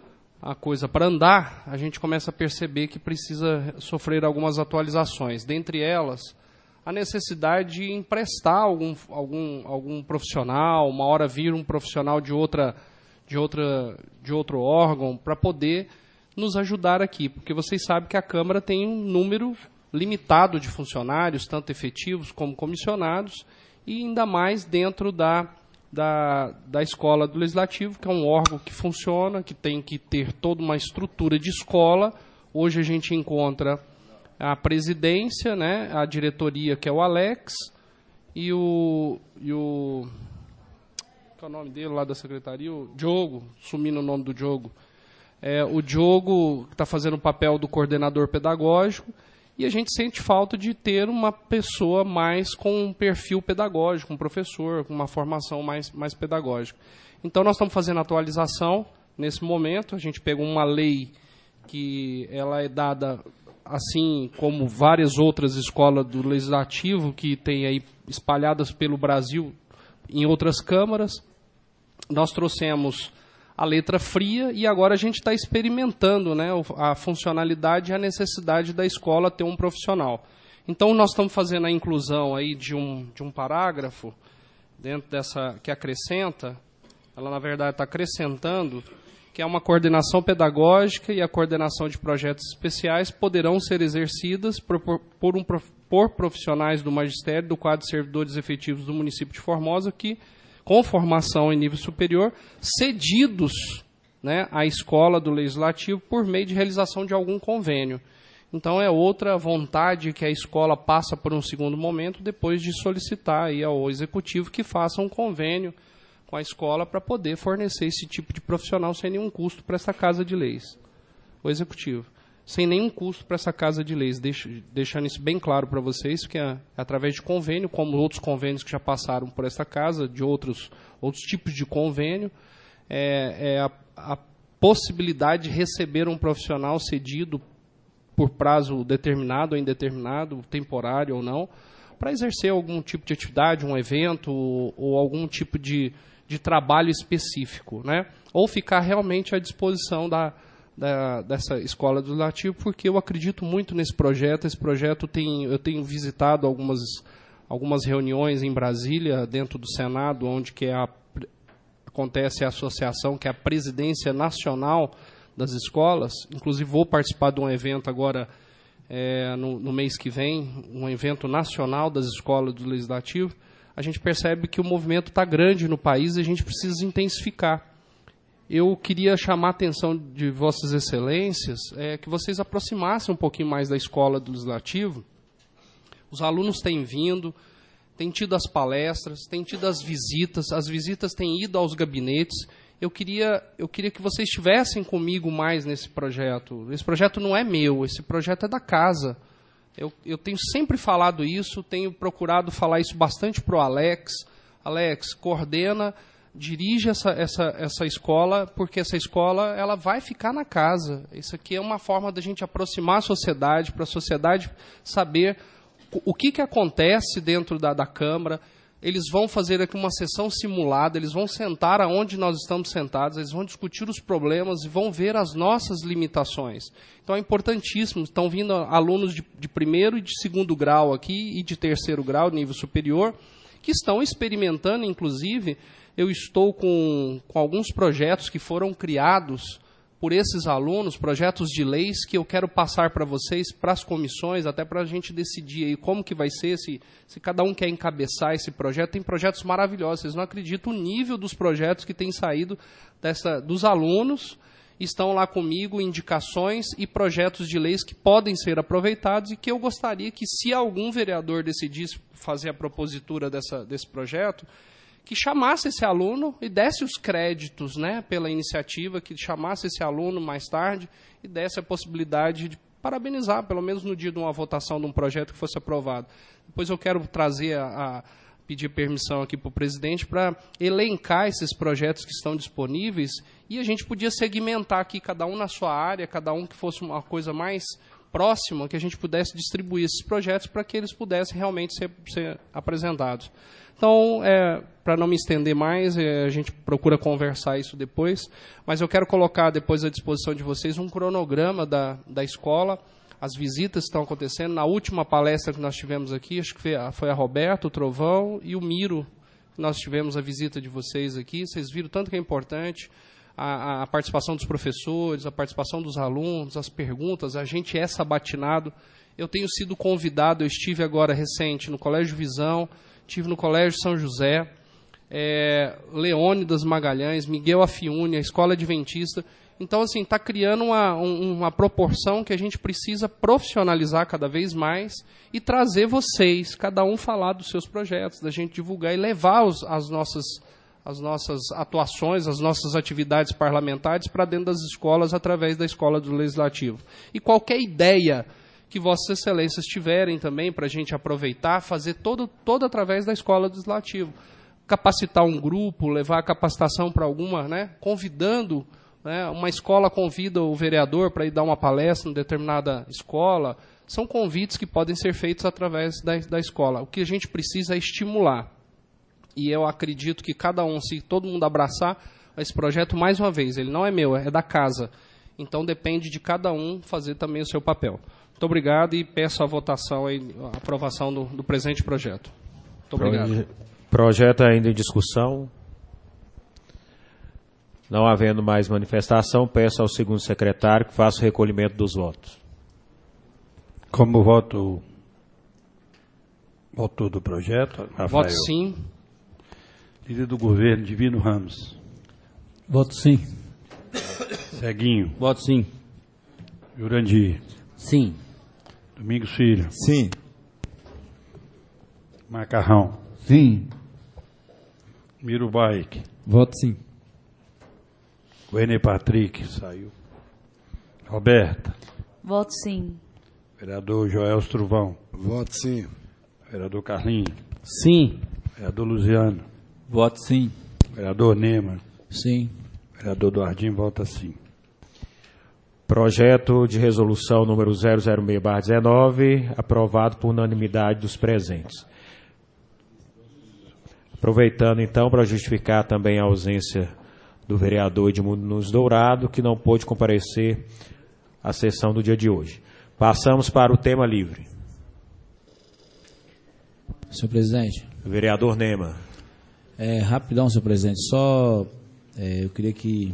a coisa para andar, a gente começa a perceber que precisa sofrer algumas atualizações. Dentre elas, a necessidade de emprestar algum, algum, algum profissional, uma hora vir um profissional de, outra, de, outra, de outro órgão para poder nos ajudar aqui, porque vocês sabem que a Câmara tem um número limitado de funcionários, tanto efetivos como comissionados, e ainda mais dentro da, da, da Escola do Legislativo, que é um órgão que funciona, que tem que ter toda uma estrutura de escola. Hoje a gente encontra a presidência, né, a diretoria, que é o Alex, e o... E o qual é o nome dele lá da secretaria? O Diogo, sumindo o nome do Diogo. É, o Diogo está fazendo o papel do coordenador pedagógico, e a gente sente falta de ter uma pessoa mais com um perfil pedagógico, um professor, com uma formação mais, mais pedagógica. Então, nós estamos fazendo a atualização nesse momento. A gente pegou uma lei que ela é dada, assim como várias outras escolas do Legislativo, que tem aí espalhadas pelo Brasil em outras câmaras. Nós trouxemos a letra fria, e agora a gente está experimentando, né, a funcionalidade e a necessidade da escola ter um profissional. Então, nós estamos fazendo a inclusão aí de um, de um parágrafo, dentro dessa, que acrescenta, ela na verdade está acrescentando, que é uma coordenação pedagógica e a coordenação de projetos especiais poderão ser exercidas por, por, por, um, por profissionais do magistério, do quadro de servidores efetivos do município de Formosa, que com formação em nível superior, cedidos, né, à Escola do Legislativo por meio de realização de algum convênio. Então, é outra vontade que a escola passa por um segundo momento, depois de solicitar aí ao Executivo que faça um convênio com a escola para poder fornecer esse tipo de profissional sem nenhum custo para essa Casa de Leis. O Executivo. Sem nenhum custo para essa Casa de Leis, deixo, deixando isso bem claro para vocês, que é, é através de convênio, como outros convênios que já passaram por essa casa, de outros, outros tipos de convênio, é, é a, a possibilidade de receber um profissional cedido por prazo determinado ou indeterminado, temporário ou não, para exercer algum tipo de atividade, um evento ou, ou algum tipo de, de trabalho específico, né? Ou ficar realmente à disposição da, da, dessa escola do legislativo, porque eu acredito muito nesse projeto. Esse projeto tem, eu tenho visitado algumas, algumas reuniões em Brasília, dentro do Senado, onde que é a, acontece a associação, que é a Presidência Nacional das Escolas. Inclusive vou participar de um evento agora, é, no, no mês que vem, um evento nacional das escolas do Legislativo. A gente percebe que o movimento está grande no país e a gente precisa intensificar. Eu queria chamar a atenção de Vossas Excelências, é, que vocês aproximassem um pouquinho mais da escola do Legislativo. Os alunos têm vindo, têm tido as palestras, têm tido as visitas, as visitas têm ido aos gabinetes. Eu queria, eu queria que vocês estivessem comigo mais nesse projeto. Esse projeto não é meu, esse projeto é da casa. Eu, eu tenho sempre falado isso, tenho procurado falar isso bastante para o Alex. Alex, coordena, dirige essa, essa, essa escola, porque essa escola ela vai ficar na casa. Isso aqui é uma forma da gente aproximar a sociedade, para a sociedade saber o que, que acontece dentro da, da Câmara. Eles vão fazer aqui uma sessão simulada, eles vão sentar aonde nós estamos sentados, eles vão discutir os problemas e vão ver as nossas limitações. Então é importantíssimo, estão vindo alunos de, de primeiro e de segundo grau aqui e de terceiro grau, nível superior, que estão experimentando, inclusive, eu estou com, com alguns projetos que foram criados por esses alunos, projetos de leis que eu quero passar para vocês, para as comissões, até para a gente decidir aí como que vai ser, se, se cada um quer encabeçar esse projeto. Tem projetos maravilhosos, vocês não acreditam o nível dos projetos que têm saído dessa, dos alunos, estão lá comigo, indicações e projetos de leis que podem ser aproveitados e que eu gostaria que, se algum vereador decidisse fazer a propositura dessa, desse projeto, que chamasse esse aluno e desse os créditos, né, pela iniciativa, que chamasse esse aluno mais tarde e desse a possibilidade de parabenizar, pelo menos no dia de uma votação de um projeto que fosse aprovado. Depois eu quero trazer a, a pedir permissão aqui para o presidente para elencar esses projetos que estão disponíveis e a gente podia segmentar aqui, cada um na sua área, cada um que fosse uma coisa mais próxima, que a gente pudesse distribuir esses projetos para que eles pudessem realmente ser, ser apresentados. Então, é, para não me estender mais, é, a gente procura conversar isso depois, mas eu quero colocar depois à disposição de vocês um cronograma da, da escola, as visitas que estão acontecendo. Na última palestra que nós tivemos aqui, acho que foi a, foi a Roberto, o Trovão e o Miro, que nós tivemos a visita de vocês aqui. Vocês viram tanto que é importante a, a participação dos professores, a participação dos alunos, as perguntas, a gente é sabatinado. Eu tenho sido convidado, eu estive agora recente no Colégio Visão, estive no Colégio São José, é, Leônidas Magalhães, Miguel Afiúne, a Escola Adventista. Então, assim, está criando uma, uma proporção que a gente precisa profissionalizar cada vez mais e trazer vocês, cada um falar dos seus projetos, da gente divulgar e levar os, as, nossas, as nossas atuações, as nossas atividades parlamentares para dentro das escolas através da Escola do Legislativo. E qualquer ideia que Vossas Excelências tiverem também para a gente aproveitar, fazer todo, todo através da Escola do Legislativo. Capacitar um grupo, levar a capacitação para alguma, né, convidando, né, uma escola convida o vereador para ir dar uma palestra em determinada escola. São convites que podem ser feitos através da, da escola. O que a gente precisa é estimular. E eu acredito que cada um, se todo mundo abraçar esse projeto, mais uma vez, ele não é meu, é da casa. Então depende de cada um fazer também o seu papel. Muito obrigado e peço a votação, a aprovação do, do presente projeto. Muito obrigado. Proje- projeto ainda em discussão. Não havendo mais manifestação, peço ao segundo secretário que faça o recolhimento dos votos. Como voto, voto do projeto, Rafael. Voto sim. Líder do governo, Divino Ramos. Voto sim. Ceguinho. Voto sim. Jurandir. Sim. Domingos Filho. Sim. Macarrão. Sim. Miro Baik. Voto sim. Wene Patrick, saiu. Roberta. Voto sim. Vereador Joel Struvão. Voto sim. Vereador Carlinhos. Sim. Vereador Luziano. Voto sim. Vereador Nema. Sim. Vereador Duardinho vota sim. Projeto de resolução número zero zero seis barra dezenove, aprovado por unanimidade dos presentes. Aproveitando então para justificar também a ausência do vereador Edmundo Nunes Dourado, que não pôde comparecer à sessão do dia de hoje. Passamos para o tema livre. Senhor presidente. Vereador Nema. É, rapidão, senhor presidente. Só é, eu queria que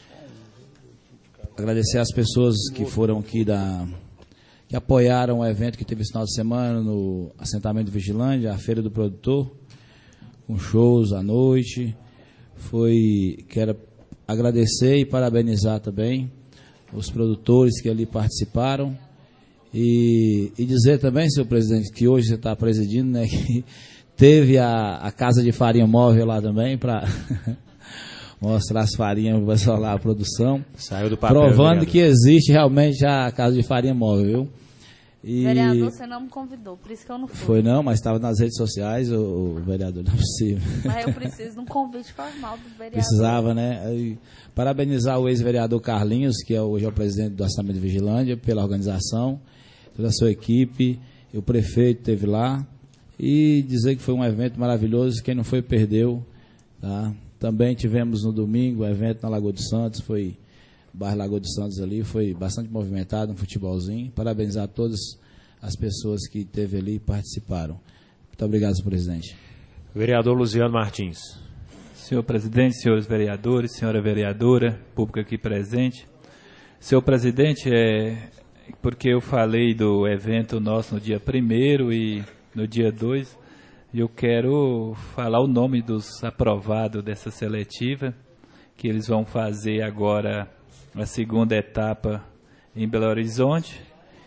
agradecer às pessoas que foram aqui da que apoiaram o evento que teve esse final de semana no assentamento Vigilândia, a Feira do Produtor, com shows à noite. Foi, quero agradecer e parabenizar também os produtores que ali participaram e, e dizer também, senhor presidente, que hoje você está presidindo, né, que teve a, a casa de farinha móvel lá também para mostrar as farinhas para o pessoal lá, a produção. Saiu do papel, provando vereador. que existe realmente a casa de farinha móvel, viu? E vereador, você não me convidou, por isso que eu não fui. Foi não, mas estava nas redes sociais, o, o vereador, não é possível. Mas eu preciso de um convite formal do vereador. Precisava, né? E parabenizar o ex-vereador Carlinhos, que é hoje é o presidente do Assentamento Vigilândia, pela organização, toda a sua equipe, e o prefeito esteve lá, e dizer que foi um evento maravilhoso, quem não foi perdeu, tá? Também tivemos no domingo um evento na Lagoa dos Santos, foi bairro Lagoa dos Santos ali, foi bastante movimentado, um futebolzinho. Parabenizar a todas as pessoas que esteve ali e participaram. Muito obrigado, senhor presidente. Vereador Luziano Martins. Senhor presidente, senhores vereadores, senhora vereadora, público aqui presente. Senhor presidente, é porque eu falei do evento nosso no dia primeiro e no dia dois, eu quero falar o nome dos aprovados dessa seletiva, que eles vão fazer agora a segunda etapa em Belo Horizonte.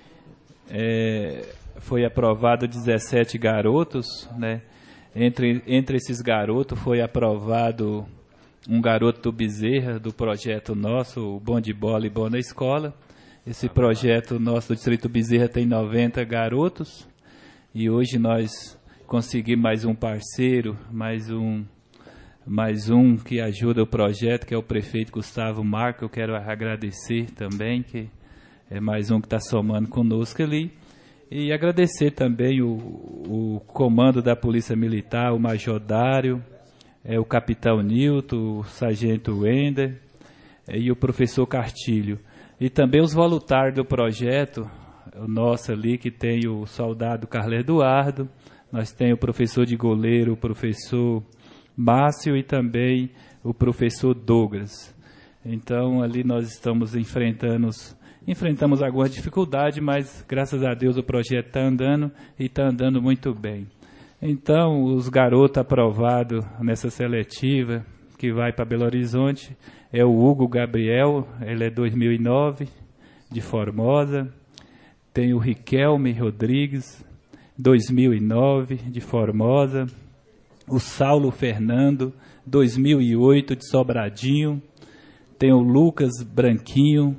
É, foi aprovado dezessete garotos, né? Entre, entre esses garotos foi aprovado um garoto do Bezerra, do projeto nosso, o Bom de Bola e Bom na Escola. Esse projeto nosso do Distrito Bezerra tem noventa garotos e hoje nós conseguimos mais um parceiro, mais um mais um que ajuda o projeto, que é o prefeito Gustavo Marco. Eu quero agradecer também, que é mais um que está somando conosco ali. E agradecer também o, o comando da Polícia Militar, o Major Dário, é, o Capitão Nilton, o Sargento Wender é, e o Professor Cartilho. E também os voluntários do projeto, o nosso ali, que tem o soldado Carlos Eduardo, nós temos o professor de goleiro, o professor Márcio e também o professor Douglas. Então, ali nós estamos enfrentando, enfrentamos algumas dificuldades, mas graças a Deus o projeto está andando e está andando muito bem. Então, os garotos aprovados nessa seletiva, que vai para Belo Horizonte, é o Hugo Gabriel, ele é dois mil e nove, de Formosa. Tem o Riquelme Rodrigues, dois mil e nove, de Formosa. O Saulo Fernando, dois mil e oito, de Sobradinho. Tem o Lucas Branquinho,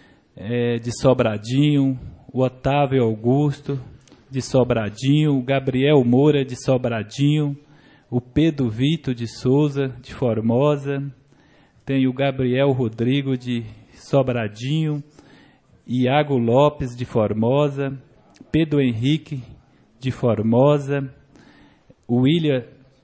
é, de Sobradinho. O Otávio Augusto, de Sobradinho. O Gabriel Moura, de Sobradinho. O Pedro Vitor de Souza, de Formosa. Tem o Gabriel Rodrigo, de Sobradinho. Iago Lopes, de Formosa. Pedro Henrique, de Formosa. O William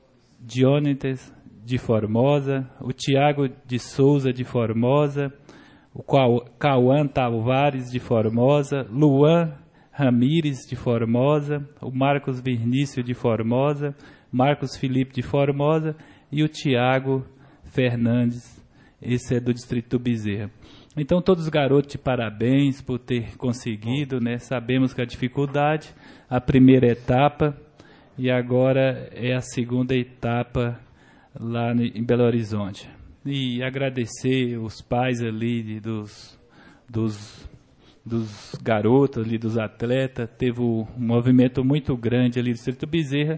Dionites, de Formosa. O Tiago de Souza, de Formosa. O Cauã Tavares, de Formosa. Luan Ramires, de Formosa. O Marcos Vinícius, de Formosa. Marcos Felipe, de Formosa. E o Tiago Fernandes, esse é do Distrito Bezerra. Então, todos os garotos, de parabéns por ter conseguido, né? Sabemos que a dificuldade, a primeira etapa, e agora é a segunda etapa lá em Belo Horizonte. E agradecer os pais ali dos, dos, dos garotos ali, dos atletas. Teve um movimento muito grande ali do Distrito Bezerra,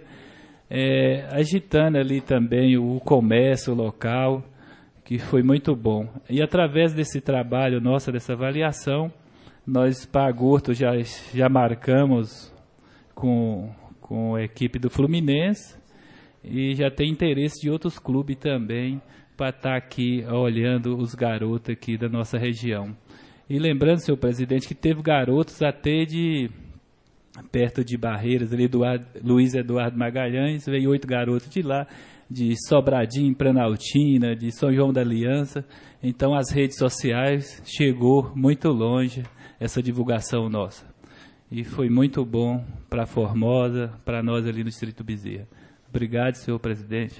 é, agitando ali também o comércio local, que foi muito bom. E através desse trabalho nosso, dessa avaliação, nós para agosto já, já marcamos com, com a equipe do Fluminense e já tem interesse de outros clubes também para estar aqui olhando os garotos aqui da nossa região. E lembrando, senhor presidente, que teve garotos até de perto de Barreiras, ali do Luiz Eduardo Magalhães, veio oito garotos de lá, de Sobradinho, Planaltina, de São João da Aliança. Então as redes sociais chegou muito longe essa divulgação nossa. E foi muito bom para Formosa, para nós ali no Distrito Bezerra. Obrigado, senhor presidente.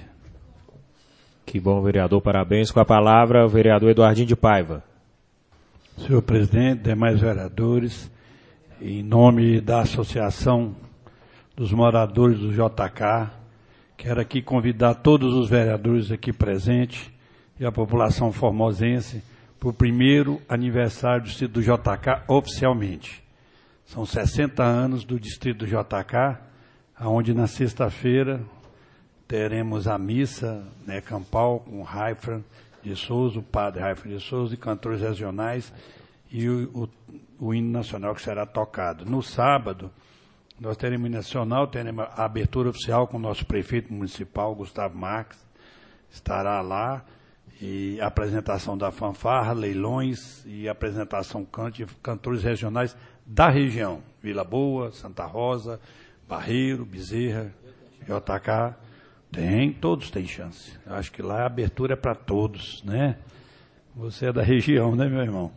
Que bom, vereador. Parabéns. Com a palavra, o vereador Eduardinho de Paiva. Senhor presidente, demais vereadores, em nome da Associação dos Moradores do J K, quero aqui convidar todos os vereadores aqui presentes e a população formosense para o primeiro aniversário do Distrito do J K oficialmente. São sessenta anos do Distrito do J K, onde na sexta-feira teremos a missa, né, campal, com Raifran de Souza, o padre Raifran de Souza, e cantores regionais, e o, o, o hino nacional que será tocado. No sábado, nós teremos o hino nacional, teremos a abertura oficial com o nosso prefeito municipal, Gustavo Marques, estará lá, e a apresentação da fanfarra, leilões e apresentação de cantores regionais da região, Vila Boa, Santa Rosa, Barreiro, Bezerra, J K. Tem, todos têm chance. Eu acho que lá a abertura é para todos, né? Você é da região, né, meu irmão?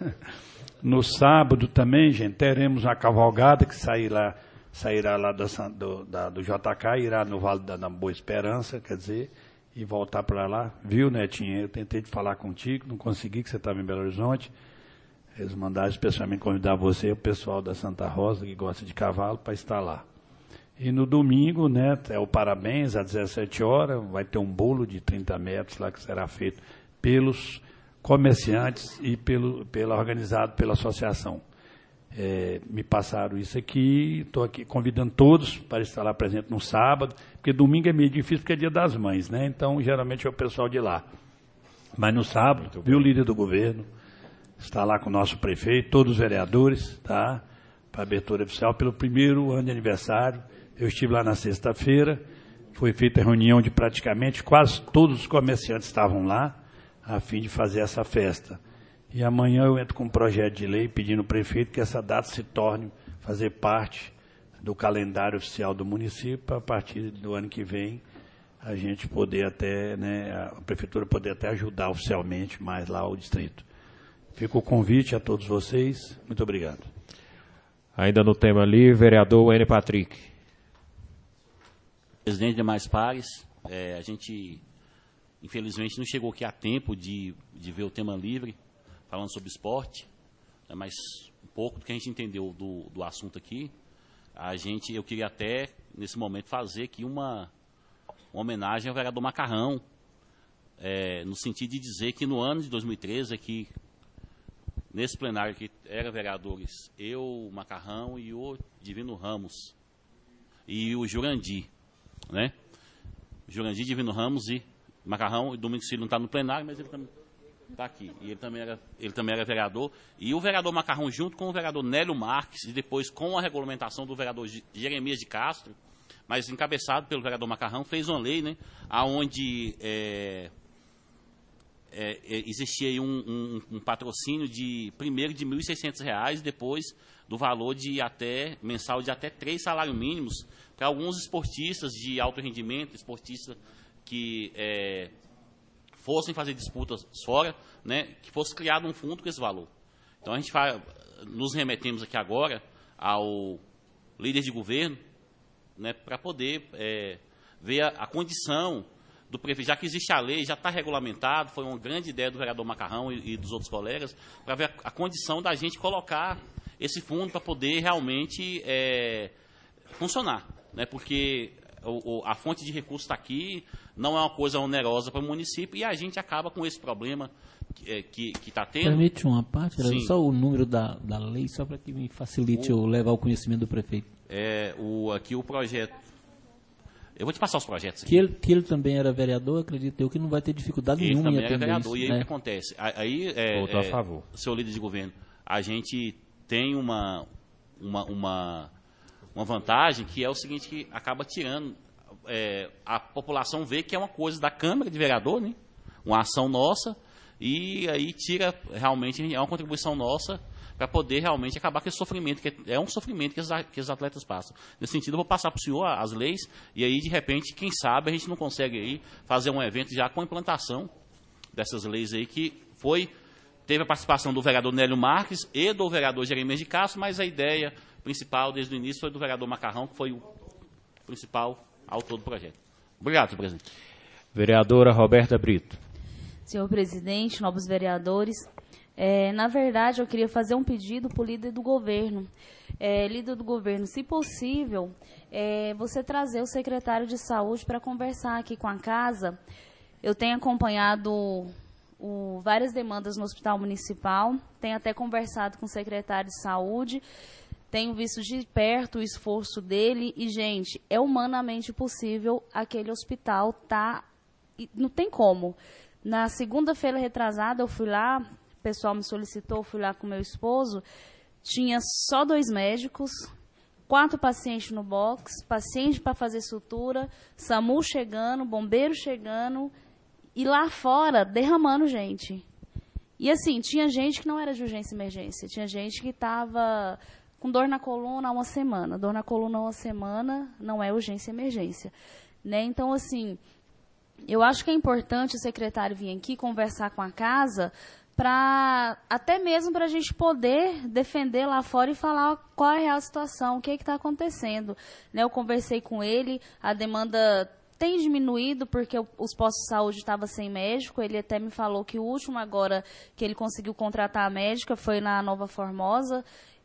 No sábado também, gente, teremos uma cavalgada que sairá, sairá lá do, do, da, do J K, irá no Vale da, da Boa Esperança, quer dizer, e voltar para lá. Viu, Netinho? Eu tentei te falar contigo, não consegui, que você estava em Belo Horizonte. Eles mandaram especialmente convidar você e o pessoal da Santa Rosa, que gosta de cavalo, para estar lá. E no domingo, né, é o parabéns, às dezessete horas, vai ter um bolo de trinta metros lá que será feito pelos comerciantes e pelo, pela, organizado pela associação. É, me passaram isso aqui, estou aqui convidando todos para estar lá presente no sábado, porque domingo é meio difícil porque é dia das mães, né? Então geralmente é o pessoal de lá. Mas no sábado, viu o líder do governo, está lá com o nosso prefeito, todos os vereadores, tá? Para a abertura oficial pelo primeiro ano de aniversário. Eu estive lá na sexta-feira, foi feita a reunião de praticamente quase todos os comerciantes estavam lá, a fim de fazer essa festa. E amanhã eu entro com um projeto de lei pedindo ao prefeito que essa data se torne, fazer parte do calendário oficial do município, a partir do ano que vem, a gente poder até, né, a prefeitura poder até ajudar oficialmente mais lá o distrito. Fica o convite a todos vocês. Muito obrigado. Ainda no tema ali, vereador N. Patrick. Presidente, demais pares, é, a gente, infelizmente, não chegou aqui a tempo de, de ver o tema livre, falando sobre esporte, né, mas um pouco do que a gente entendeu do, do assunto aqui, a gente, eu queria até, nesse momento, fazer aqui uma, uma homenagem ao vereador Macarrão, é, no sentido de dizer que no ano de dois mil e treze, aqui, nesse plenário que era vereadores, eu, o Macarrão e o Divino Ramos, e o Jurandir, né? Jurandir, Divino Ramos e Macarrão. O Domingos Filho não está no plenário, mas ele também está aqui. E ele também, era, ele também era vereador. E o vereador Macarrão, junto com o vereador Nélio Marques, e depois com a regulamentação do vereador Jeremias de Castro, mas encabeçado pelo vereador Macarrão, fez uma lei, né? Onde é, é, existia aí um, um, um patrocínio de, primeiro, de mil e seiscentos reais, depois do valor de até, mensal de até três salários mínimos, para alguns esportistas de alto rendimento, esportistas que é, fossem fazer disputas fora, né, que fosse criado um fundo com esse valor. Então a gente vai, nos remetemos aqui agora ao líder de governo, né, para poder é, ver a, a condição do prefeito, já que existe a lei, já está regulamentado, foi uma grande ideia do vereador Macarrão e, e dos outros colegas, para ver a, a condição da gente colocar esse fundo para poder realmente é, funcionar. Né, porque o, o, a fonte de recursos está aqui, não é uma coisa onerosa para o município, e a gente acaba com esse problema que está tendo. Permite uma parte, era só o número da, da lei, só para que me facilite o, eu levar o conhecimento do prefeito. É, o, aqui o projeto. Eu vou te passar os projetos aqui. Que ele, que ele também era vereador, acredito eu que não vai ter dificuldade ele nenhuma em atender atender vereador, isso. E aí né? o que acontece? Aí, é, Voto a é, favor. Seu líder de governo, a gente tem uma, uma, uma, uma vantagem que é o seguinte, que acaba tirando, é, a população vê que é uma coisa da Câmara de Vereador, né? Uma ação nossa, e aí tira, realmente, é uma contribuição nossa para poder realmente acabar com esse sofrimento, que é um sofrimento que os, que os atletas passam. Nesse sentido, eu vou passar para o senhor as leis, e aí, de repente, quem sabe, a gente não consegue aí fazer um evento já com a implantação dessas leis aí, que foi, teve a participação do vereador Nélio Marques e do vereador Jeremias de Castro, mas a ideia principal, desde o início, foi do vereador Macarrão, que foi o principal autor do projeto. Obrigado, senhor presidente. Vereadora Roberta Brito. Senhor presidente, nobres vereadores, é, na verdade, eu queria fazer um pedido para o líder do governo. É, líder do governo, se possível, é, você trazer o secretário de saúde para conversar aqui com a casa. Eu tenho acompanhado o, várias demandas no hospital municipal, tenho até conversado com o secretário de saúde, tenho visto de perto o esforço dele e, gente, é humanamente possível aquele hospital tá, não tem como. Na segunda-feira retrasada, eu fui lá, o pessoal me solicitou, eu fui lá com meu esposo, tinha só dois médicos, quatro pacientes no box, paciente para fazer sutura, SAMU chegando, bombeiro chegando, e lá fora derramando gente. E assim, tinha gente que não era de urgência e emergência, tinha gente que estava com dor na coluna há uma semana. Dor na coluna há uma semana não é urgência e emergência. Né? Então, assim, eu acho que é importante o secretário vir aqui conversar com a casa, para até mesmo para a gente poder defender lá fora e falar qual é a real situação, o que está acontecendo. Né? Eu conversei com ele, a demanda tem diminuído porque os postos de saúde estavam sem médico. Ele até me falou que o último agora que ele conseguiu contratar a médica foi na Nova Formosa,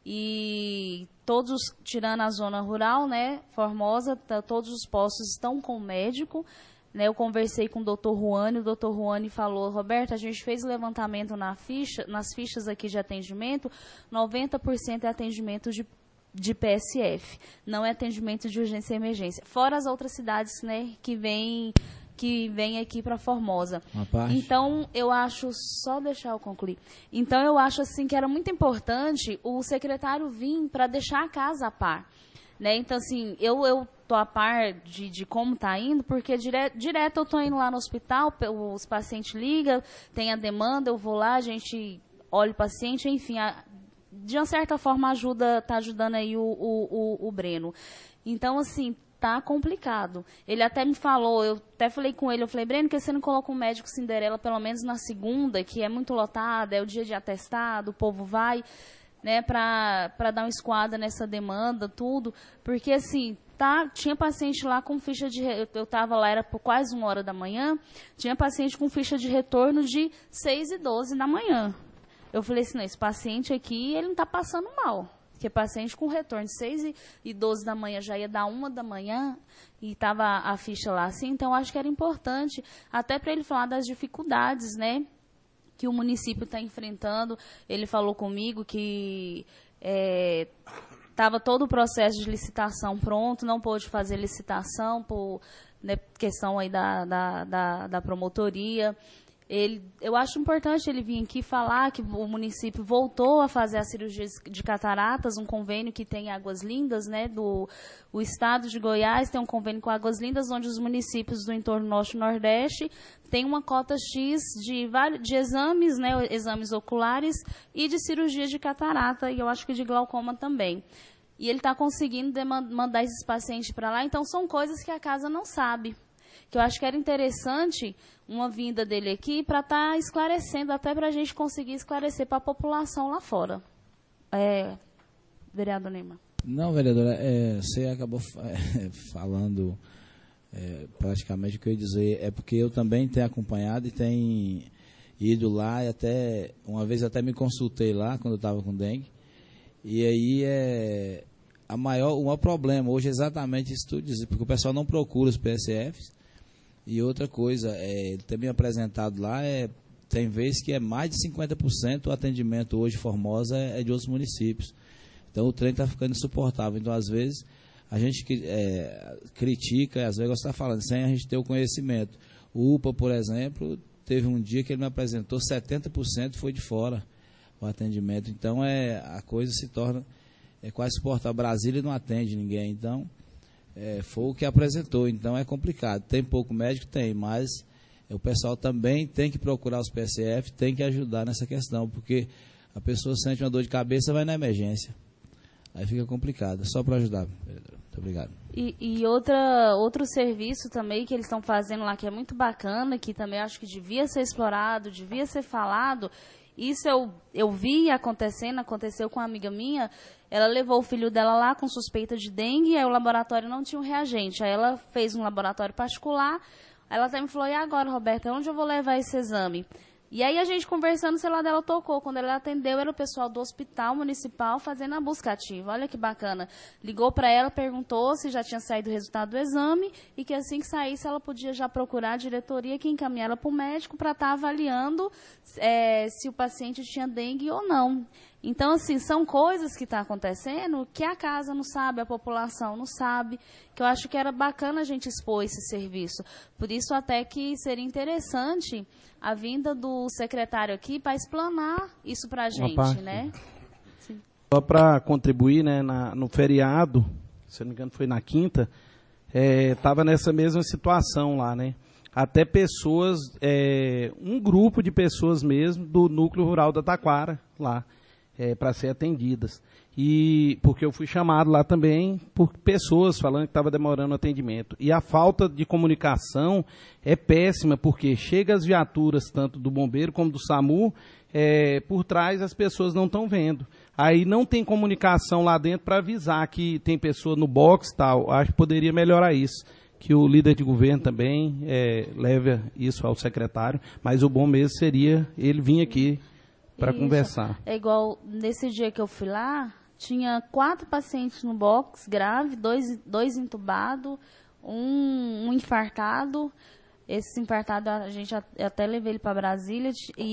e todos, tirando a zona rural, né, Formosa, tá, todos os postos estão com médico. Né, eu conversei com o doutor Juani, o doutor Juani falou, Roberto, a gente fez o levantamento na ficha, nas fichas aqui de atendimento, noventa por cento é atendimento de, de P S F, não é atendimento de urgência e emergência. Fora as outras cidades, né, que vêm que vem aqui para Formosa. Uma parte. Então, eu acho, só deixar eu concluir, então eu acho assim que era muito importante o secretário vir para deixar a casa a par. Né? Então, assim, eu... eu estou a par de, de como está indo, porque dire, direto eu estou indo lá no hospital, os pacientes ligam, tem a demanda, eu vou lá, a gente olha o paciente, enfim, a, de uma certa forma ajuda, está ajudando aí o, o, o, o Breno. Então, assim, tá complicado. Ele até me falou, eu até falei com ele, eu falei, Breno, por que você não coloca um médico Cinderela pelo menos na segunda, que é muito lotada, é o dia de atestado, o povo vai, né, para dar uma esquadra nessa demanda, tudo, porque, assim, tá, tinha paciente lá com ficha de... Eu estava lá, era por quase uma hora da manhã, tinha paciente com ficha de retorno de seis e doze da manhã. Eu falei assim, não, esse paciente aqui, ele não está passando mal. Porque paciente com retorno de seis e doze da manhã já ia dar uma da manhã e estava a ficha lá assim. Então, acho que era importante, até para ele falar das dificuldades, né, que o município está enfrentando. Ele falou comigo que... É, estava todo o processo de licitação pronto, não pôde fazer licitação por, né, questão aí da, da, da, da promotoria. Ele, eu acho importante ele vir aqui falar que o município voltou a fazer a cirurgia de cataratas, um convênio que tem Águas Lindas, né, do o estado de Goiás tem um convênio com Águas Lindas, onde os municípios do entorno norte e nordeste têm uma cota X de, de exames, né, exames oculares e de cirurgia de catarata, e eu acho que de glaucoma também. E ele está conseguindo mandar esses pacientes para lá, então são coisas que a casa não sabe. Que eu acho que era interessante uma vinda dele aqui para estar tá esclarecendo, até para a gente conseguir esclarecer para a população lá fora. É, vereador Neymar. Não, vereadora, é, você acabou é, falando é, praticamente o que eu ia dizer. É porque eu também tenho acompanhado e tenho ido lá, e até uma vez até me consultei lá, quando eu estava com dengue. E aí é a maior, o maior problema hoje é exatamente isso que tu dizes, porque o pessoal não procura os P S Fs. E outra coisa, é, ele também apresentado lá, é, tem vezes que é mais de cinquenta por cento o atendimento hoje Formosa é, é de outros municípios. Então o trem está ficando insuportável. Então, às vezes, a gente é, critica, às vezes você está falando, sem a gente ter o conhecimento. O U P A, por exemplo, teve um dia que ele me apresentou, setenta por cento foi de fora o atendimento. Então, é, a coisa se torna é, quase insuportável. Brasília não atende ninguém, então... É, foi o que apresentou, então é complicado. Tem pouco médico? Tem, mas o pessoal também tem que procurar os P S F, tem que ajudar nessa questão, porque a pessoa sente uma dor de cabeça, vai na emergência. Aí fica complicado. Só para ajudar, vereadora. Muito obrigado. E, e outra, outro serviço também que eles estão fazendo lá, que é muito bacana, que também acho que devia ser explorado, devia ser falado. Isso eu, eu vi acontecendo, aconteceu com uma amiga minha. Ela levou o filho dela lá com suspeita de dengue, e aí o laboratório não tinha um reagente. Aí ela fez um laboratório particular. Aí ela até me falou, e agora, Roberta, onde eu vou levar esse exame? E aí a gente conversando, o celular dela tocou. Quando ela atendeu, era o pessoal do hospital municipal fazendo a busca ativa. Olha que bacana. Ligou para ela, perguntou se já tinha saído o resultado do exame e que assim que saísse ela podia já procurar a diretoria que encaminhar ela para o médico para estar avaliando é, se o paciente tinha dengue ou não. Então, assim, são coisas que estão acontecendo que a casa não sabe, a população não sabe, que eu acho que era bacana a gente expor esse serviço. Por isso, até que seria interessante a vinda do secretário aqui para explanar isso para a gente, né? Sim. Só para contribuir, né, na, no feriado, se não me engano foi na quinta, estava é, nessa mesma situação lá, né? Até pessoas, é, um grupo de pessoas mesmo do núcleo rural da Taquara, lá. É, para ser atendidas. E porque eu fui chamado lá também por pessoas falando que estava demorando o atendimento. E a falta de comunicação é péssima, porque chega as viaturas, tanto do bombeiro como do SAMU, é, por trás as pessoas não estão vendo. Aí não tem comunicação lá dentro para avisar que tem pessoa no box e tal. Acho que poderia melhorar isso. Que o líder de governo também é, leve isso ao secretário, mas o bom mesmo seria ele vir aqui para conversar. É igual, nesse dia que eu fui lá, tinha quatro pacientes no box, grave, dois, dois entubados, um, um infartado. Esse infartado, a gente até levei ele para Brasília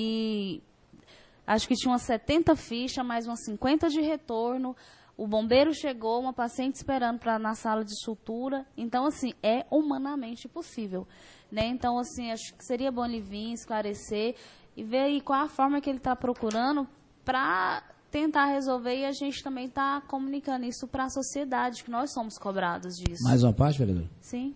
e acho que tinha umas setenta fichas, mais umas cinquenta de retorno. O bombeiro chegou, uma paciente esperando para na sala de sutura. Então, assim, é humanamente possível, né? Então, assim, acho que seria bom ele vir, esclarecer e ver aí qual a forma que ele está procurando para tentar resolver, e a gente também está comunicando isso para a sociedade, que nós somos cobrados disso. Mais uma parte, vereador? Sim.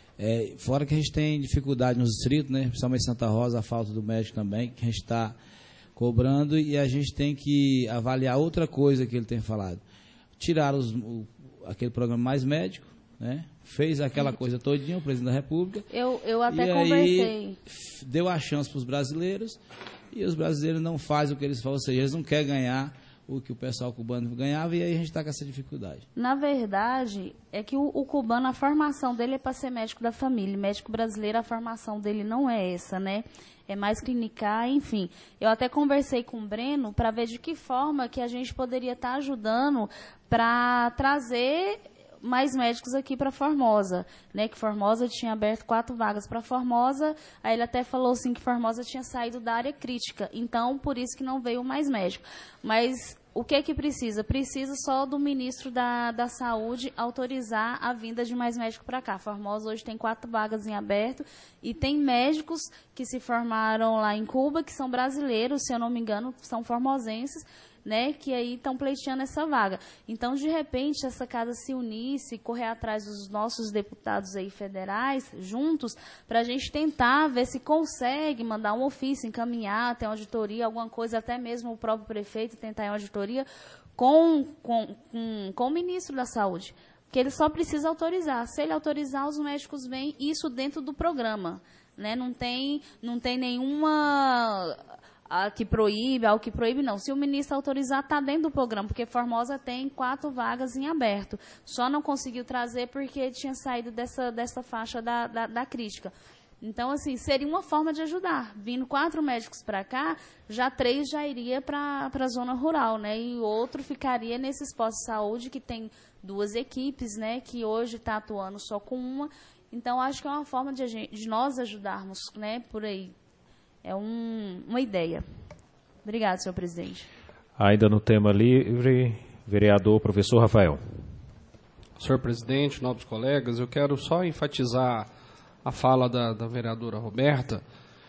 É, fora que a gente tem dificuldade nos distritos, né, principalmente em Santa Rosa, a falta do médico também, que a gente está cobrando, e a gente tem que avaliar outra coisa que ele tem falado. Tirar os, o, aquele programa Mais Médico, né? Fez aquela coisa todinha, o presidente da República. Eu, eu até e conversei. Aí, deu a chance para os brasileiros, e os brasileiros não fazem o que eles falam, ou seja, eles não querem ganhar o que o pessoal cubano ganhava, e aí a gente está com essa dificuldade. Na verdade, é que o, o cubano, a formação dele é para ser médico da família. Médico brasileiro, a formação dele não é essa, né? É mais clinicar, enfim. Eu até conversei com o Breno para ver de que forma que a gente poderia estar tá ajudando para trazer mais médicos aqui para Formosa, né? Que Formosa tinha aberto quatro vagas para Formosa, aí ele até falou assim que Formosa tinha saído da área crítica, então por isso que não veio mais médico. Mas o que é que precisa? Precisa só do ministro da, da Saúde autorizar a vinda de mais médico para cá. Formosa hoje tem quatro vagas em aberto e tem médicos que se formaram lá em Cuba, que são brasileiros, se eu não me engano, são formosenses, né, que aí estão pleiteando essa vaga. Então, de repente, essa casa se unisse, correr atrás dos nossos deputados aí federais, juntos, para a gente tentar ver se consegue mandar um ofício, encaminhar até uma auditoria, alguma coisa, até mesmo o próprio prefeito tentar em uma auditoria com, com, com, com o ministro da Saúde. Porque ele só precisa autorizar. Se ele autorizar, os médicos vêm, isso dentro do programa, né? Não tem, não tem nenhuma... A que proíbe, ao que proíbe, não. Se o ministro autorizar, está dentro do programa, porque Formosa tem quatro vagas em aberto. Só não conseguiu trazer porque tinha saído dessa, dessa faixa da, da, da crítica. Então, assim, seria uma forma de ajudar. Vindo quatro médicos para cá, já três já iria para a zona rural, né? E o outro ficaria nesses postos de saúde, que tem duas equipes, né? Que hoje está atuando só com uma. Então, acho que é uma forma de, a gente, de nós ajudarmos, né? Por aí. É um, uma ideia. Obrigada, senhor presidente. Ainda no tema livre, vereador professor Rafael. Senhor presidente, nobres colegas, eu quero só enfatizar a fala da, da vereadora Roberta.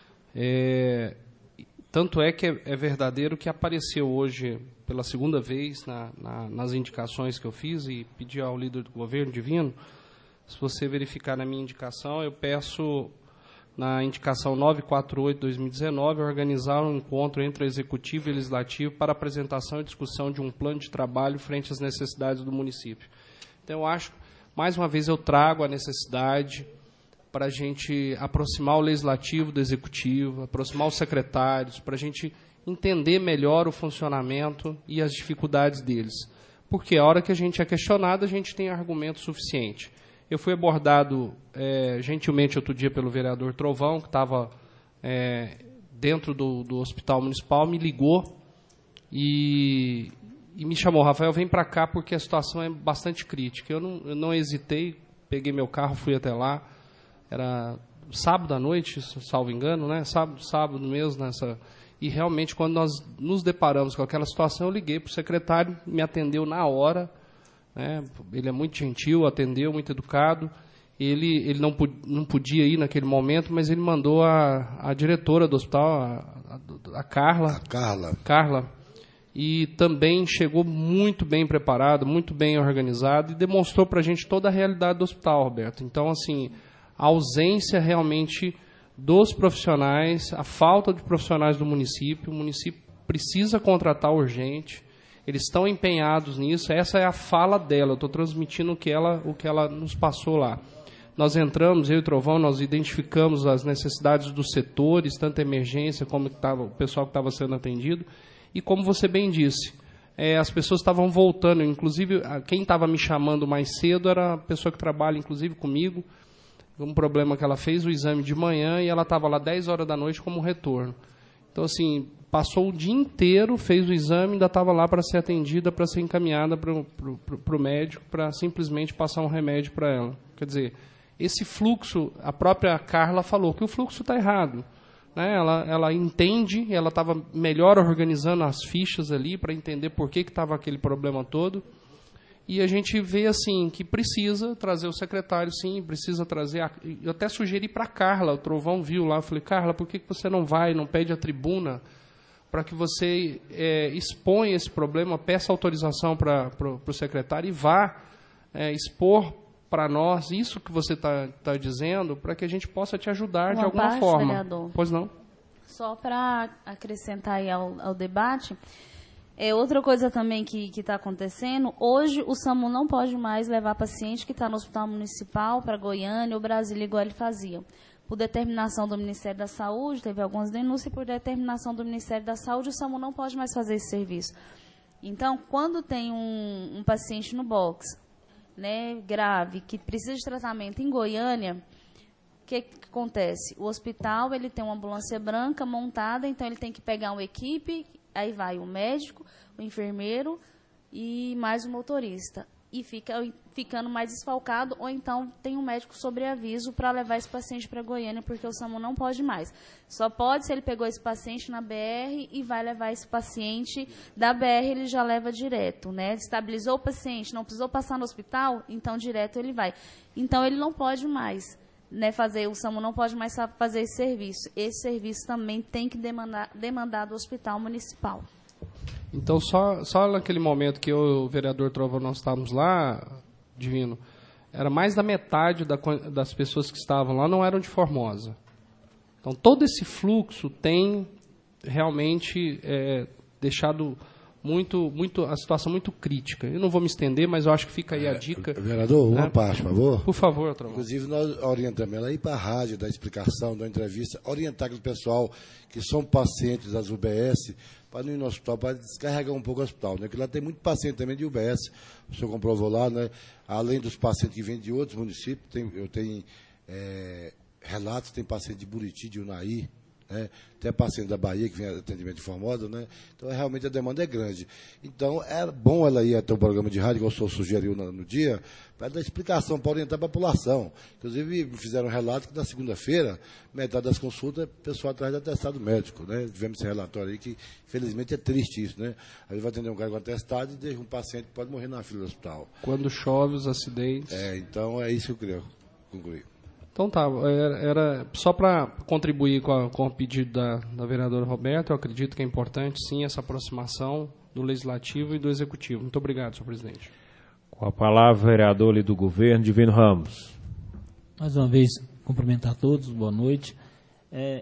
É, tanto é que é, é verdadeiro que apareceu hoje, pela segunda vez, na, na, nas indicações que eu fiz, e pedi ao líder do governo divino, se você verificar na minha indicação, eu peço na indicação novecentos e quarenta e oito barra dois mil e dezenove, organizar um encontro entre o Executivo e o Legislativo para apresentação e discussão de um plano de trabalho frente às necessidades do município. Então, eu acho, mais uma vez, eu trago a necessidade para a gente aproximar o Legislativo do Executivo, aproximar os secretários, para a gente entender melhor o funcionamento e as dificuldades deles. Porque a hora que a gente é questionado, a gente tem argumento suficiente. Eu fui abordado é, gentilmente outro dia pelo vereador Trovão, que estava é, dentro do, do hospital municipal, me ligou e, e me chamou, Rafael, vem para cá porque a situação é bastante crítica. Eu não, eu não hesitei, peguei meu carro, fui até lá. Era sábado à noite, salvo engano, né? Sábado, sábado mesmo, nessa. E realmente, quando nós nos deparamos com aquela situação, eu liguei para o secretário, me atendeu na hora. Né? Ele é muito gentil, atendeu, muito educado. Ele, ele não, não podia ir naquele momento, mas ele mandou a, a diretora do hospital, a, a, a Carla. A Carla. Carla. E também chegou muito bem preparado, muito bem organizado e demonstrou para a gente toda a realidade do hospital, Roberto. Então, assim, a ausência realmente dos profissionais, a falta de profissionais do município, o município precisa contratar urgente. Eles estão empenhados nisso, essa é a fala dela, eu estou transmitindo o que, ela, o que ela nos passou lá. Nós entramos, eu e o Trovão, nós identificamos as necessidades dos setores, tanto a emergência como que tava, o pessoal que estava sendo atendido, e como você bem disse, é, as pessoas estavam voltando, inclusive quem estava me chamando mais cedo era a pessoa que trabalha, inclusive, comigo, um problema que ela fez o exame de manhã e ela estava lá dez horas da noite como retorno. Então, assim, passou o dia inteiro, fez o exame, ainda estava lá para ser atendida, para ser encaminhada para o médico, para simplesmente passar um remédio para ela. Quer dizer, esse fluxo, a própria Carla falou que o fluxo está errado. Né? Ela, ela entende, ela estava melhor organizando as fichas ali para entender por que estava aquele problema todo. E a gente vê assim que precisa trazer o secretário, sim, precisa trazer... A, eu até sugeri para a Carla, o Trovão viu lá, eu falei, Carla, por que você não vai, não pede a tribuna para que você é, exponha esse problema, peça autorização para o secretário e vá é, expor para nós isso que você está tá dizendo, para que a gente possa te ajudar Uma de alguma parte, forma. Vereador, pois não? Só para acrescentar aí ao, ao debate... É, outra coisa também que está acontecendo, hoje o SAMU não pode mais levar paciente que está no hospital municipal para Goiânia ou Brasília, igual ele fazia. Por determinação do Ministério da Saúde, teve algumas denúncias, por determinação do Ministério da Saúde, o SAMU não pode mais fazer esse serviço. Então, quando tem um, um paciente no box, né, grave, que precisa de tratamento em Goiânia, o que, que acontece? O hospital ele tem uma ambulância branca montada, então ele tem que pegar uma equipe... Aí vai o médico, o enfermeiro e mais o motorista. E fica ficando mais desfalcado, ou então tem um médico sobre aviso para levar esse paciente para Goiânia, porque o SAMU não pode mais. Só pode se ele pegou esse paciente na B R e vai levar esse paciente da B R, ele já leva direto. Né? Estabilizou o paciente, não precisou passar no hospital, então direto ele vai. Então ele não pode mais. Né, fazer, o SAMU não pode mais fazer esse serviço. Esse serviço também tem que demandar, demandar do hospital municipal. Então, só, só naquele momento que eu e o vereador Trovão nós estávamos lá, Divino, era mais da metade da, das pessoas que estavam lá não eram de Formosa. Então, todo esse fluxo tem realmente é, deixado muito, muito, a situação muito crítica. Eu não vou me estender, mas eu acho que fica aí a dica. Vereador, uma né? parte, por favor. Por favor, Trovão. Inclusive, nós orientamos ela a ir para a rádio, dar explicação, dar entrevista, orientar aquele pessoal que são pacientes das U B S, para não ir no hospital, para descarregar um pouco o hospital. Né? Porque lá tem muito paciente também de U B S, o senhor comprovou lá, né? Além dos pacientes que vêm de outros municípios, tem, eu tenho é, relatos, tem paciente de Buriti, de Unaí, né? Tem paciente da Bahia que vem atendimento de Formosa, né? Então realmente a demanda é grande. Então é bom ela ir até o programa de rádio, que o senhor sugeriu no, no dia, para dar explicação, para orientar a população. Inclusive me fizeram um relato que na segunda-feira, metade das consultas, o pessoal atrás de atestado médico, né? Tivemos esse relatório aí que, infelizmente, é triste isso, né? Aí vai atender um cara com atestado e deixa um paciente que pode morrer na fila do hospital. Quando chove, os acidentes. É, então é isso que eu queria concluir. Então tá, era, era só para contribuir com, a, com o pedido da, da vereadora Roberta, eu acredito que é importante sim essa aproximação do Legislativo e do Executivo. Muito obrigado, senhor presidente. Com a palavra, vereador do governo, Divino Ramos. Mais uma vez, cumprimentar a todos, boa noite. É,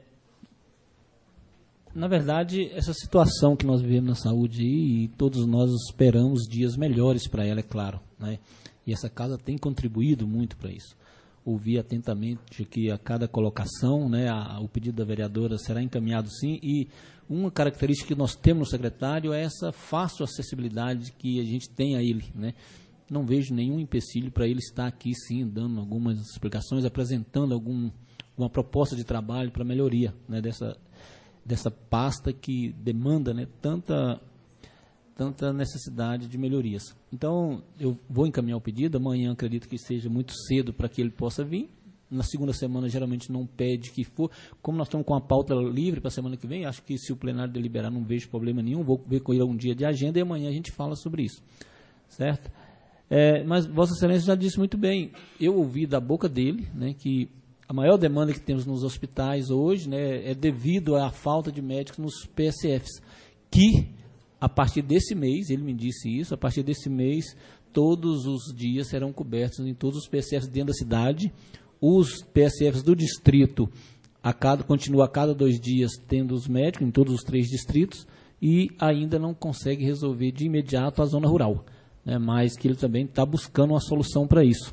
na verdade, essa situação que nós vivemos na saúde e todos nós esperamos dias melhores para ela, é claro, né? E essa casa tem contribuído muito para isso. Ouvi atentamente que a cada colocação, né, a, o pedido da vereadora será encaminhado sim, e uma característica que nós temos no secretário é essa fácil acessibilidade que a gente tem a ele, né? Não vejo nenhum empecilho para ele estar aqui sim, dando algumas explicações, apresentando algum, uma proposta de trabalho para melhoria, né, dessa, dessa pasta que demanda, né, tanta, tanta necessidade de melhorias. Então, eu vou encaminhar o pedido, amanhã acredito que seja muito cedo para que ele possa vir. Na segunda semana, geralmente, não pede que for. Como nós estamos com a pauta livre para a semana que vem, acho que se o plenário deliberar, não vejo problema nenhum. Vou ver com ele um dia de agenda e amanhã a gente fala sobre isso. Certo? É, mas Vossa Excelência já disse muito bem. Eu ouvi da boca dele, né, que a maior demanda que temos nos hospitais hoje, né, é devido à falta de médicos nos P S Fs. Que, a partir desse mês, ele me disse isso, a partir desse mês, todos os dias serão cobertos em todos os P S Fs dentro da cidade. Os P S Fs do distrito a cada, continua a cada dois dias tendo os médicos em todos os três distritos e ainda não consegue resolver de imediato a zona rural, né, mas que ele também está buscando uma solução para isso.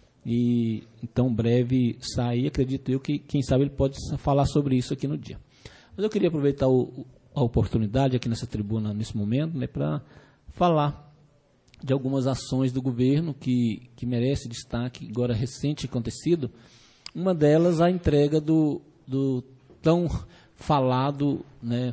E então, breve sair, acredito eu que, quem sabe, ele pode falar sobre isso aqui no dia. Mas eu queria aproveitar o, a oportunidade aqui nessa tribuna, nesse momento, né, para falar de algumas ações do governo que, que merece destaque, agora recente acontecido. Uma delas, a entrega do, do tão falado, né,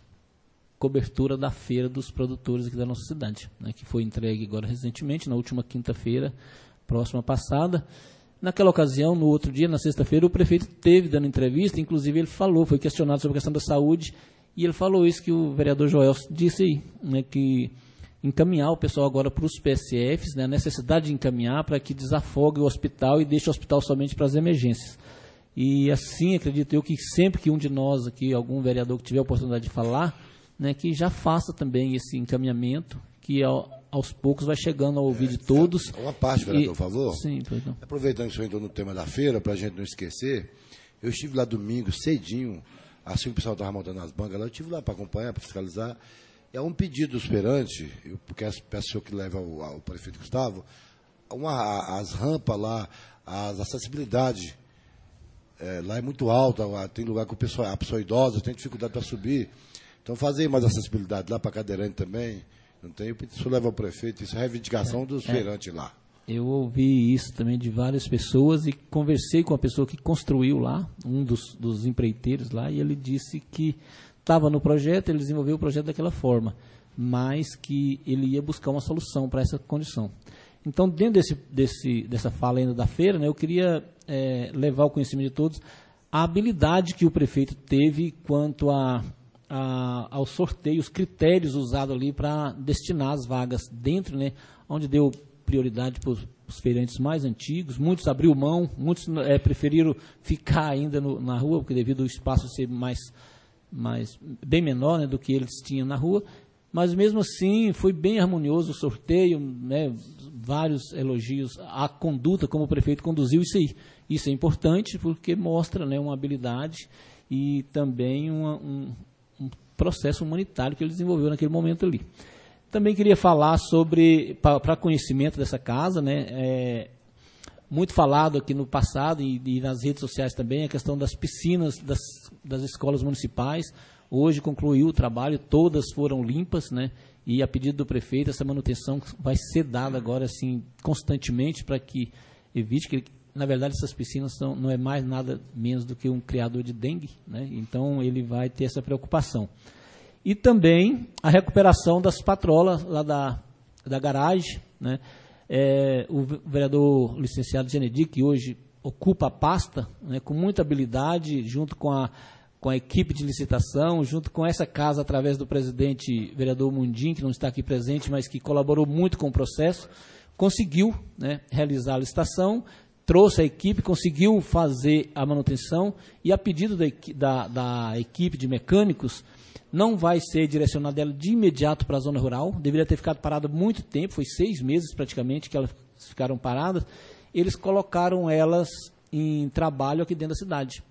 cobertura da feira dos produtores aqui da nossa cidade, né, que foi entregue agora recentemente, na última quinta-feira, próxima passada. Naquela ocasião, no outro dia, na sexta-feira, o prefeito teve dando entrevista, inclusive ele falou, foi questionado sobre a questão da saúde, e ele falou isso que o vereador Joel disse aí, né, que encaminhar o pessoal agora para os P S Fs, né, a necessidade de encaminhar para que desafogue o hospital e deixe o hospital somente para as emergências. E assim, acredito eu que sempre que um de nós aqui, algum vereador que tiver a oportunidade de falar, né, que já faça também esse encaminhamento, que ao, aos poucos vai chegando ao ouvido é, de todos. Uma parte, vereador, por favor. Sim, perdão. Aproveitando que o senhor entrou no tema da feira, para a gente não esquecer, eu estive lá domingo, cedinho, assim que o pessoal estava montando as bancas lá, eu estive lá para acompanhar, para fiscalizar. É um pedido do esperante, eu peço ao senhor que leva ao, ao prefeito Gustavo, uma, as rampas lá, as acessibilidades, é, lá é muito alta, tem lugar que o pessoal, a pessoa idosa tem dificuldade para subir. Então, fazer mais acessibilidade lá para cadeirante também, não tem, o senhor leva ao prefeito, isso é reivindicação é, dos feirantes é, lá. Eu ouvi isso também de várias pessoas e conversei com a pessoa que construiu lá, um dos, dos empreiteiros lá, e ele disse que estava no projeto, ele desenvolveu o projeto daquela forma, mas que ele ia buscar uma solução para essa condição. Então, dentro desse, desse, dessa fala ainda da feira, né, eu queria é, levar ao conhecimento de todos a habilidade que o prefeito teve quanto a, a, ao sorteio, os critérios usados ali para destinar as vagas dentro, né, onde deu prioridade para os feirantes mais antigos, muitos abriu mão, muitos é, preferiram ficar ainda no, na rua, porque devido ao espaço ser mais... mas bem menor, né, do que eles tinham na rua, mas mesmo assim foi bem harmonioso o sorteio, né, vários elogios à conduta como o prefeito conduziu isso aí. Isso é importante porque mostra, né, uma habilidade e também uma, um, um processo humanitário que ele desenvolveu naquele momento ali. Também queria falar sobre, para conhecimento dessa casa, né, é, muito falado aqui no passado e, e nas redes sociais também, a questão das piscinas das, das escolas municipais. Hoje concluiu o trabalho, todas foram limpas, né? E a pedido do prefeito, essa manutenção vai ser dada agora assim, constantemente, para que evite que, na verdade, essas piscinas são, não é mais nada menos do que um criador de dengue, né? Então ele vai ter essa preocupação. E também a recuperação das patrolas lá da, da garagem, né? É, o vereador licenciado Genedi, que hoje ocupa a pasta, né, com muita habilidade, junto com a, com a equipe de licitação, junto com essa casa, através do presidente vereador Mundim, que não está aqui presente, mas que colaborou muito com o processo, conseguiu, né, realizar a licitação, trouxe a equipe, conseguiu fazer a manutenção e, a pedido da, da, da equipe de mecânicos, não vai ser direcionada ela de imediato para a zona rural, deveria ter ficado parada muito tempo, foi seis meses praticamente que elas ficaram paradas. Eles colocaram elas em trabalho aqui dentro da cidade.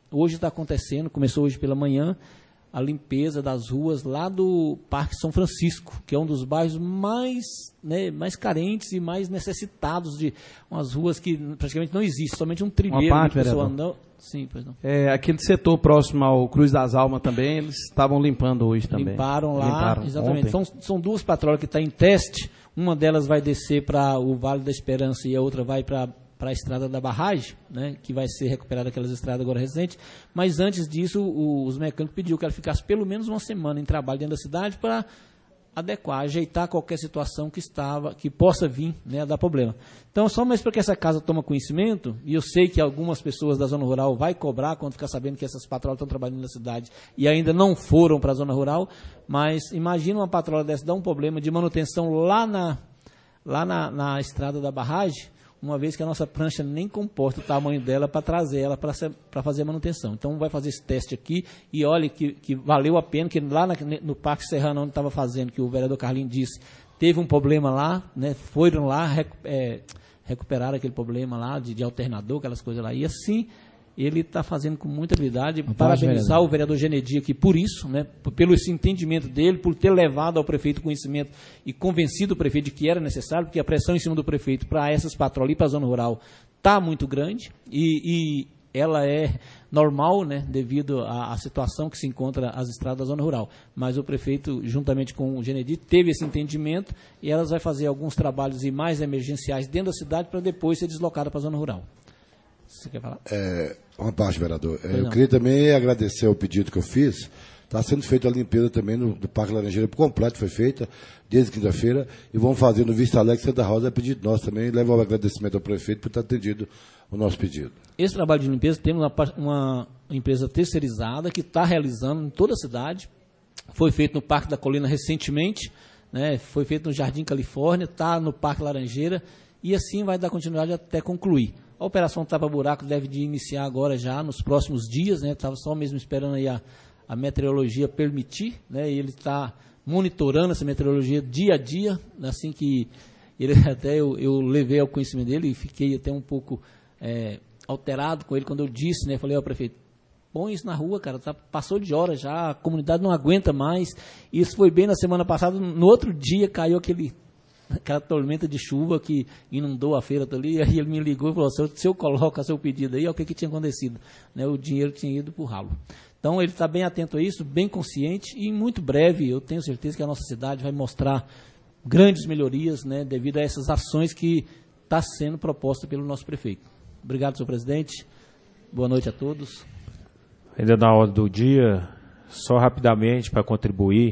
hoje está acontecendo, começou hoje pela manhã, a limpeza das ruas lá do Parque São Francisco, que é um dos bairros mais, né, mais carentes e mais necessitados de umas ruas que praticamente não existem, somente um trilheiro. Uma parte, de pessoa vereador. andando. Sim, pois não. É, aquele setor próximo ao Cruz das Almas também, eles estavam limpando hoje também. Limparam lá, Limparam exatamente. ontem. São, são duas patrulhas que estão em teste, uma delas vai descer para o Vale da Esperança e a outra vai para para a estrada da barragem, né, que vai ser recuperada aquelas estradas agora recentes, mas antes disso o, os mecânicos pediram que ela ficasse pelo menos uma semana em trabalho dentro da cidade para adequar, ajeitar qualquer situação que estava, que possa vir, né, a dar problema. Então, só mais para que essa casa tome conhecimento, e eu sei que algumas pessoas da zona rural vai cobrar quando ficar sabendo que essas patrulhas estão trabalhando na cidade e ainda não foram para a zona rural, mas imagina uma patrulha dessa dar um problema de manutenção lá na, lá na, na estrada da barragem, uma vez que a nossa prancha nem comporta o tamanho dela para trazer ela para fazer a manutenção. Então, vai fazer esse teste aqui e olha que, que valeu a pena, que lá na, no Parque Serrano, onde estava fazendo, que o vereador Carlinhos disse, teve um problema lá, né, foram lá, rec, é, recuperaram aquele problema lá de, de alternador, aquelas coisas lá, e assim ele está fazendo com muita habilidade. Boa Parabenizar tarde, o vereador Genedi aqui por isso, né, pelo esse entendimento dele, por ter levado ao prefeito conhecimento e convencido o prefeito de que era necessário, porque a pressão em cima do prefeito para essas patrulhas e para a zona rural está muito grande e, e ela é normal, né, devido à, à situação que se encontra as estradas da zona rural. Mas o prefeito, juntamente com o Genedi, teve esse entendimento e elas vai fazer alguns trabalhos e mais emergenciais dentro da cidade para depois ser deslocada para a zona rural. Você quer falar? É, uma parte, vereador. É, eu não. queria também agradecer o pedido que eu fiz. Está sendo feita a limpeza também no, do Parque Laranjeira por completo, foi feita desde quinta-feira. E vamos fazer no Vista Alegre Santa Rosa, é pedido nosso também. Leva o agradecimento ao prefeito por ter atendido o nosso pedido. Esse trabalho de limpeza, temos uma, uma empresa terceirizada que está realizando em toda a cidade. Foi feito no Parque da Colina recentemente, né, foi feito no Jardim Califórnia, está no Parque Laranjeira e assim vai dar continuidade até concluir. A operação Tapa-Buraco deve de iniciar agora já nos próximos dias, né? Estava só mesmo esperando aí a, a meteorologia permitir, né? E ele está monitorando essa meteorologia dia a dia, assim que ele até eu, eu levei ao conhecimento dele e fiquei até um pouco é, alterado com ele quando eu disse, né? Falei ao prefeito, põe isso na rua, cara, tá, passou de hora já, a comunidade não aguenta mais. Isso foi bem na semana passada, no outro dia caiu aquele aquela tormenta de chuva que inundou a feira ali, aí ele me ligou e falou, se eu, se eu coloco seu pedido aí, é o que, que tinha acontecido, né? O dinheiro tinha ido para o ralo. Então ele está bem atento a isso, bem consciente e muito breve, eu tenho certeza que a nossa cidade vai mostrar grandes melhorias, né, devido a essas ações que está sendo proposta pelo nosso prefeito. Obrigado, senhor presidente, boa noite a todos. Ainda na hora do dia, só rapidamente para contribuir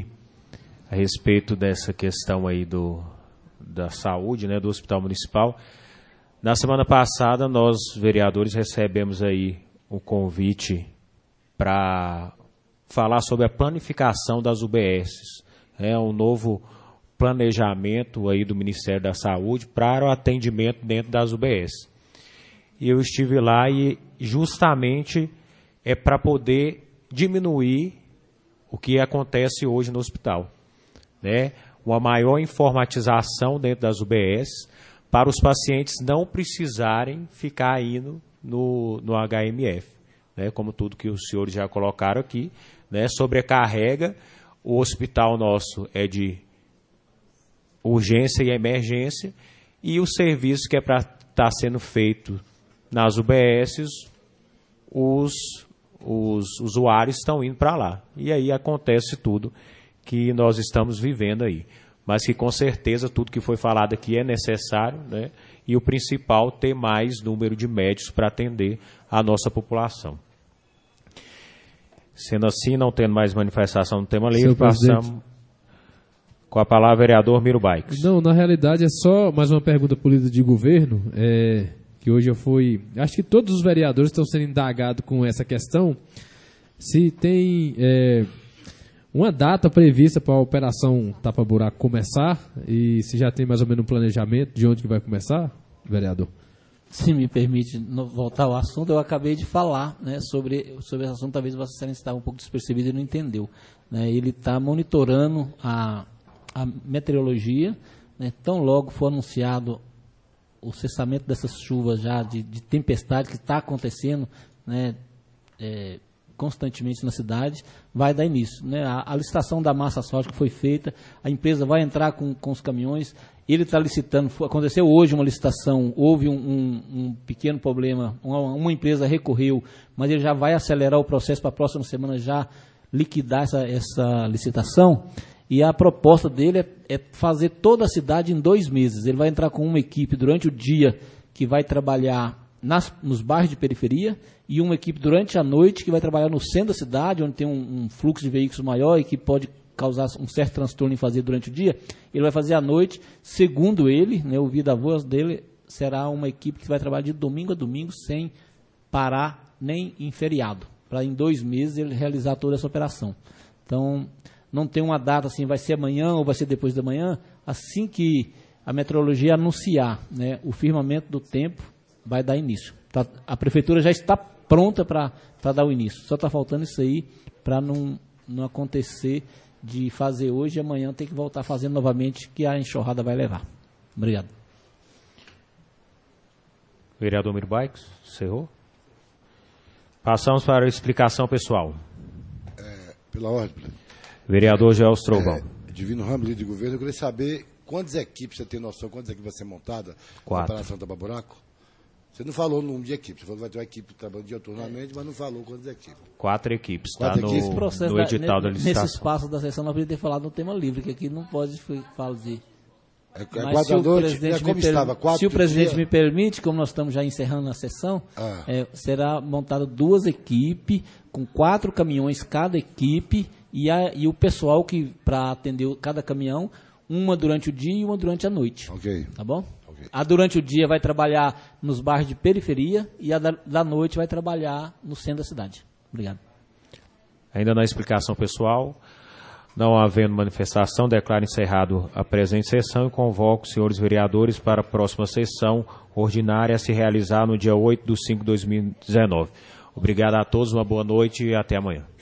a respeito dessa questão aí do da saúde, né, do Hospital Municipal. Na semana passada, nós, vereadores, recebemos aí um convite para falar sobre a planificação das U B Ss. É um novo planejamento aí do Ministério da Saúde para o atendimento dentro das U B S. E eu estive lá e justamente é para poder diminuir o que acontece hoje no hospital, né? Uma maior informatização dentro das U B S para os pacientes não precisarem ficar indo no, no H M F, né? Como tudo que os senhores já colocaram aqui, né? Sobrecarrega, o hospital nosso é de urgência e emergência e o serviço que é para estar sendo feito nas U B Ss, os, os usuários estão indo para lá. E aí acontece tudo que nós estamos vivendo aí. Mas que com certeza tudo que foi falado aqui é necessário, né? E o principal, ter mais número de médicos para atender a nossa população. Sendo assim, não tendo mais manifestação no tema livre, passamos com a palavra vereador Miro Baix. Não, na realidade é só mais uma pergunta por líder de governo, é, que hoje eu fui... Acho que todos os vereadores estão sendo indagados com essa questão, se tem... É, uma data prevista para a operação Tapa-Buraco começar e se já tem mais ou menos um planejamento de onde que vai começar, vereador? Se me permite voltar ao assunto, eu acabei de falar, né, sobre, sobre esse assunto, talvez Vossa Excelência estava um pouco despercebido e não entendeu. Né, ele está monitorando a, a meteorologia, né, tão logo for anunciado o cessamento dessas chuvas já de, de tempestade que está acontecendo, né, é, constantemente na cidade, vai dar início. Né? A, a licitação da massa asfáltica foi feita, a empresa vai entrar com, com os caminhões, ele está licitando, foi, aconteceu hoje uma licitação, houve um, um, um pequeno problema, uma, uma empresa recorreu, mas ele já vai acelerar o processo para a próxima semana já liquidar essa, essa licitação, e a proposta dele é, é fazer toda a cidade em dois meses. Ele vai entrar com uma equipe durante o dia que vai trabalhar nas, nos bairros de periferia, e uma equipe durante a noite que vai trabalhar no centro da cidade, onde tem um, um fluxo de veículos maior e que pode causar um certo transtorno em fazer durante o dia. Ele vai fazer à noite, segundo ele, né, ouvido a voz dele, será uma equipe que vai trabalhar de domingo a domingo sem parar nem em feriado, para em dois meses ele realizar toda essa operação. Então, não tem uma data assim, vai ser amanhã ou vai ser depois da manhã. Assim que a meteorologia anunciar, né, o firmamento do tempo, vai dar início. Tá, a prefeitura já está pronta para dar o início. Só está faltando isso aí para não, não acontecer de fazer hoje e amanhã ter que voltar fazendo novamente, que a enxurrada vai levar. Obrigado. Vereador Miro Baix, encerrou. Passamos para a explicação pessoal. É, pela ordem. Vereador Gelson Trovão. É, Divino Ramo, líder de governo, eu queria saber quantas equipes, você tem noção, quantas equipes vai ser montada na operação Tapa Buraco? Você não falou o número de equipes, você falou que vai ter uma equipe trabalhando dioturnamente, mas não falou quantas equipes. Quatro equipes, está no, no edital da, da licitação. Nesse espaço da sessão, nós poderíamos ter falado no tema livre, que aqui não pode fazer. É, é mas se o noite, presidente, é como estava, quatro se o presidente dia... me permite, como nós estamos já encerrando a sessão, ah. é, será montada duas equipes, com quatro caminhões cada equipe, e, a, e o pessoal que para atender cada caminhão, uma durante o dia e uma durante a noite. Ok. Tá bom? Okay. A durante o dia vai trabalhar nos bairros de periferia e a da, da noite vai trabalhar no centro da cidade. Obrigado. Ainda na explicação pessoal, não havendo manifestação, declaro encerrado a presente sessão e convoco os senhores vereadores para a próxima sessão ordinária a se realizar no dia oito de cinco de dois mil e dezenove. Obrigado a todos, uma boa noite e até amanhã.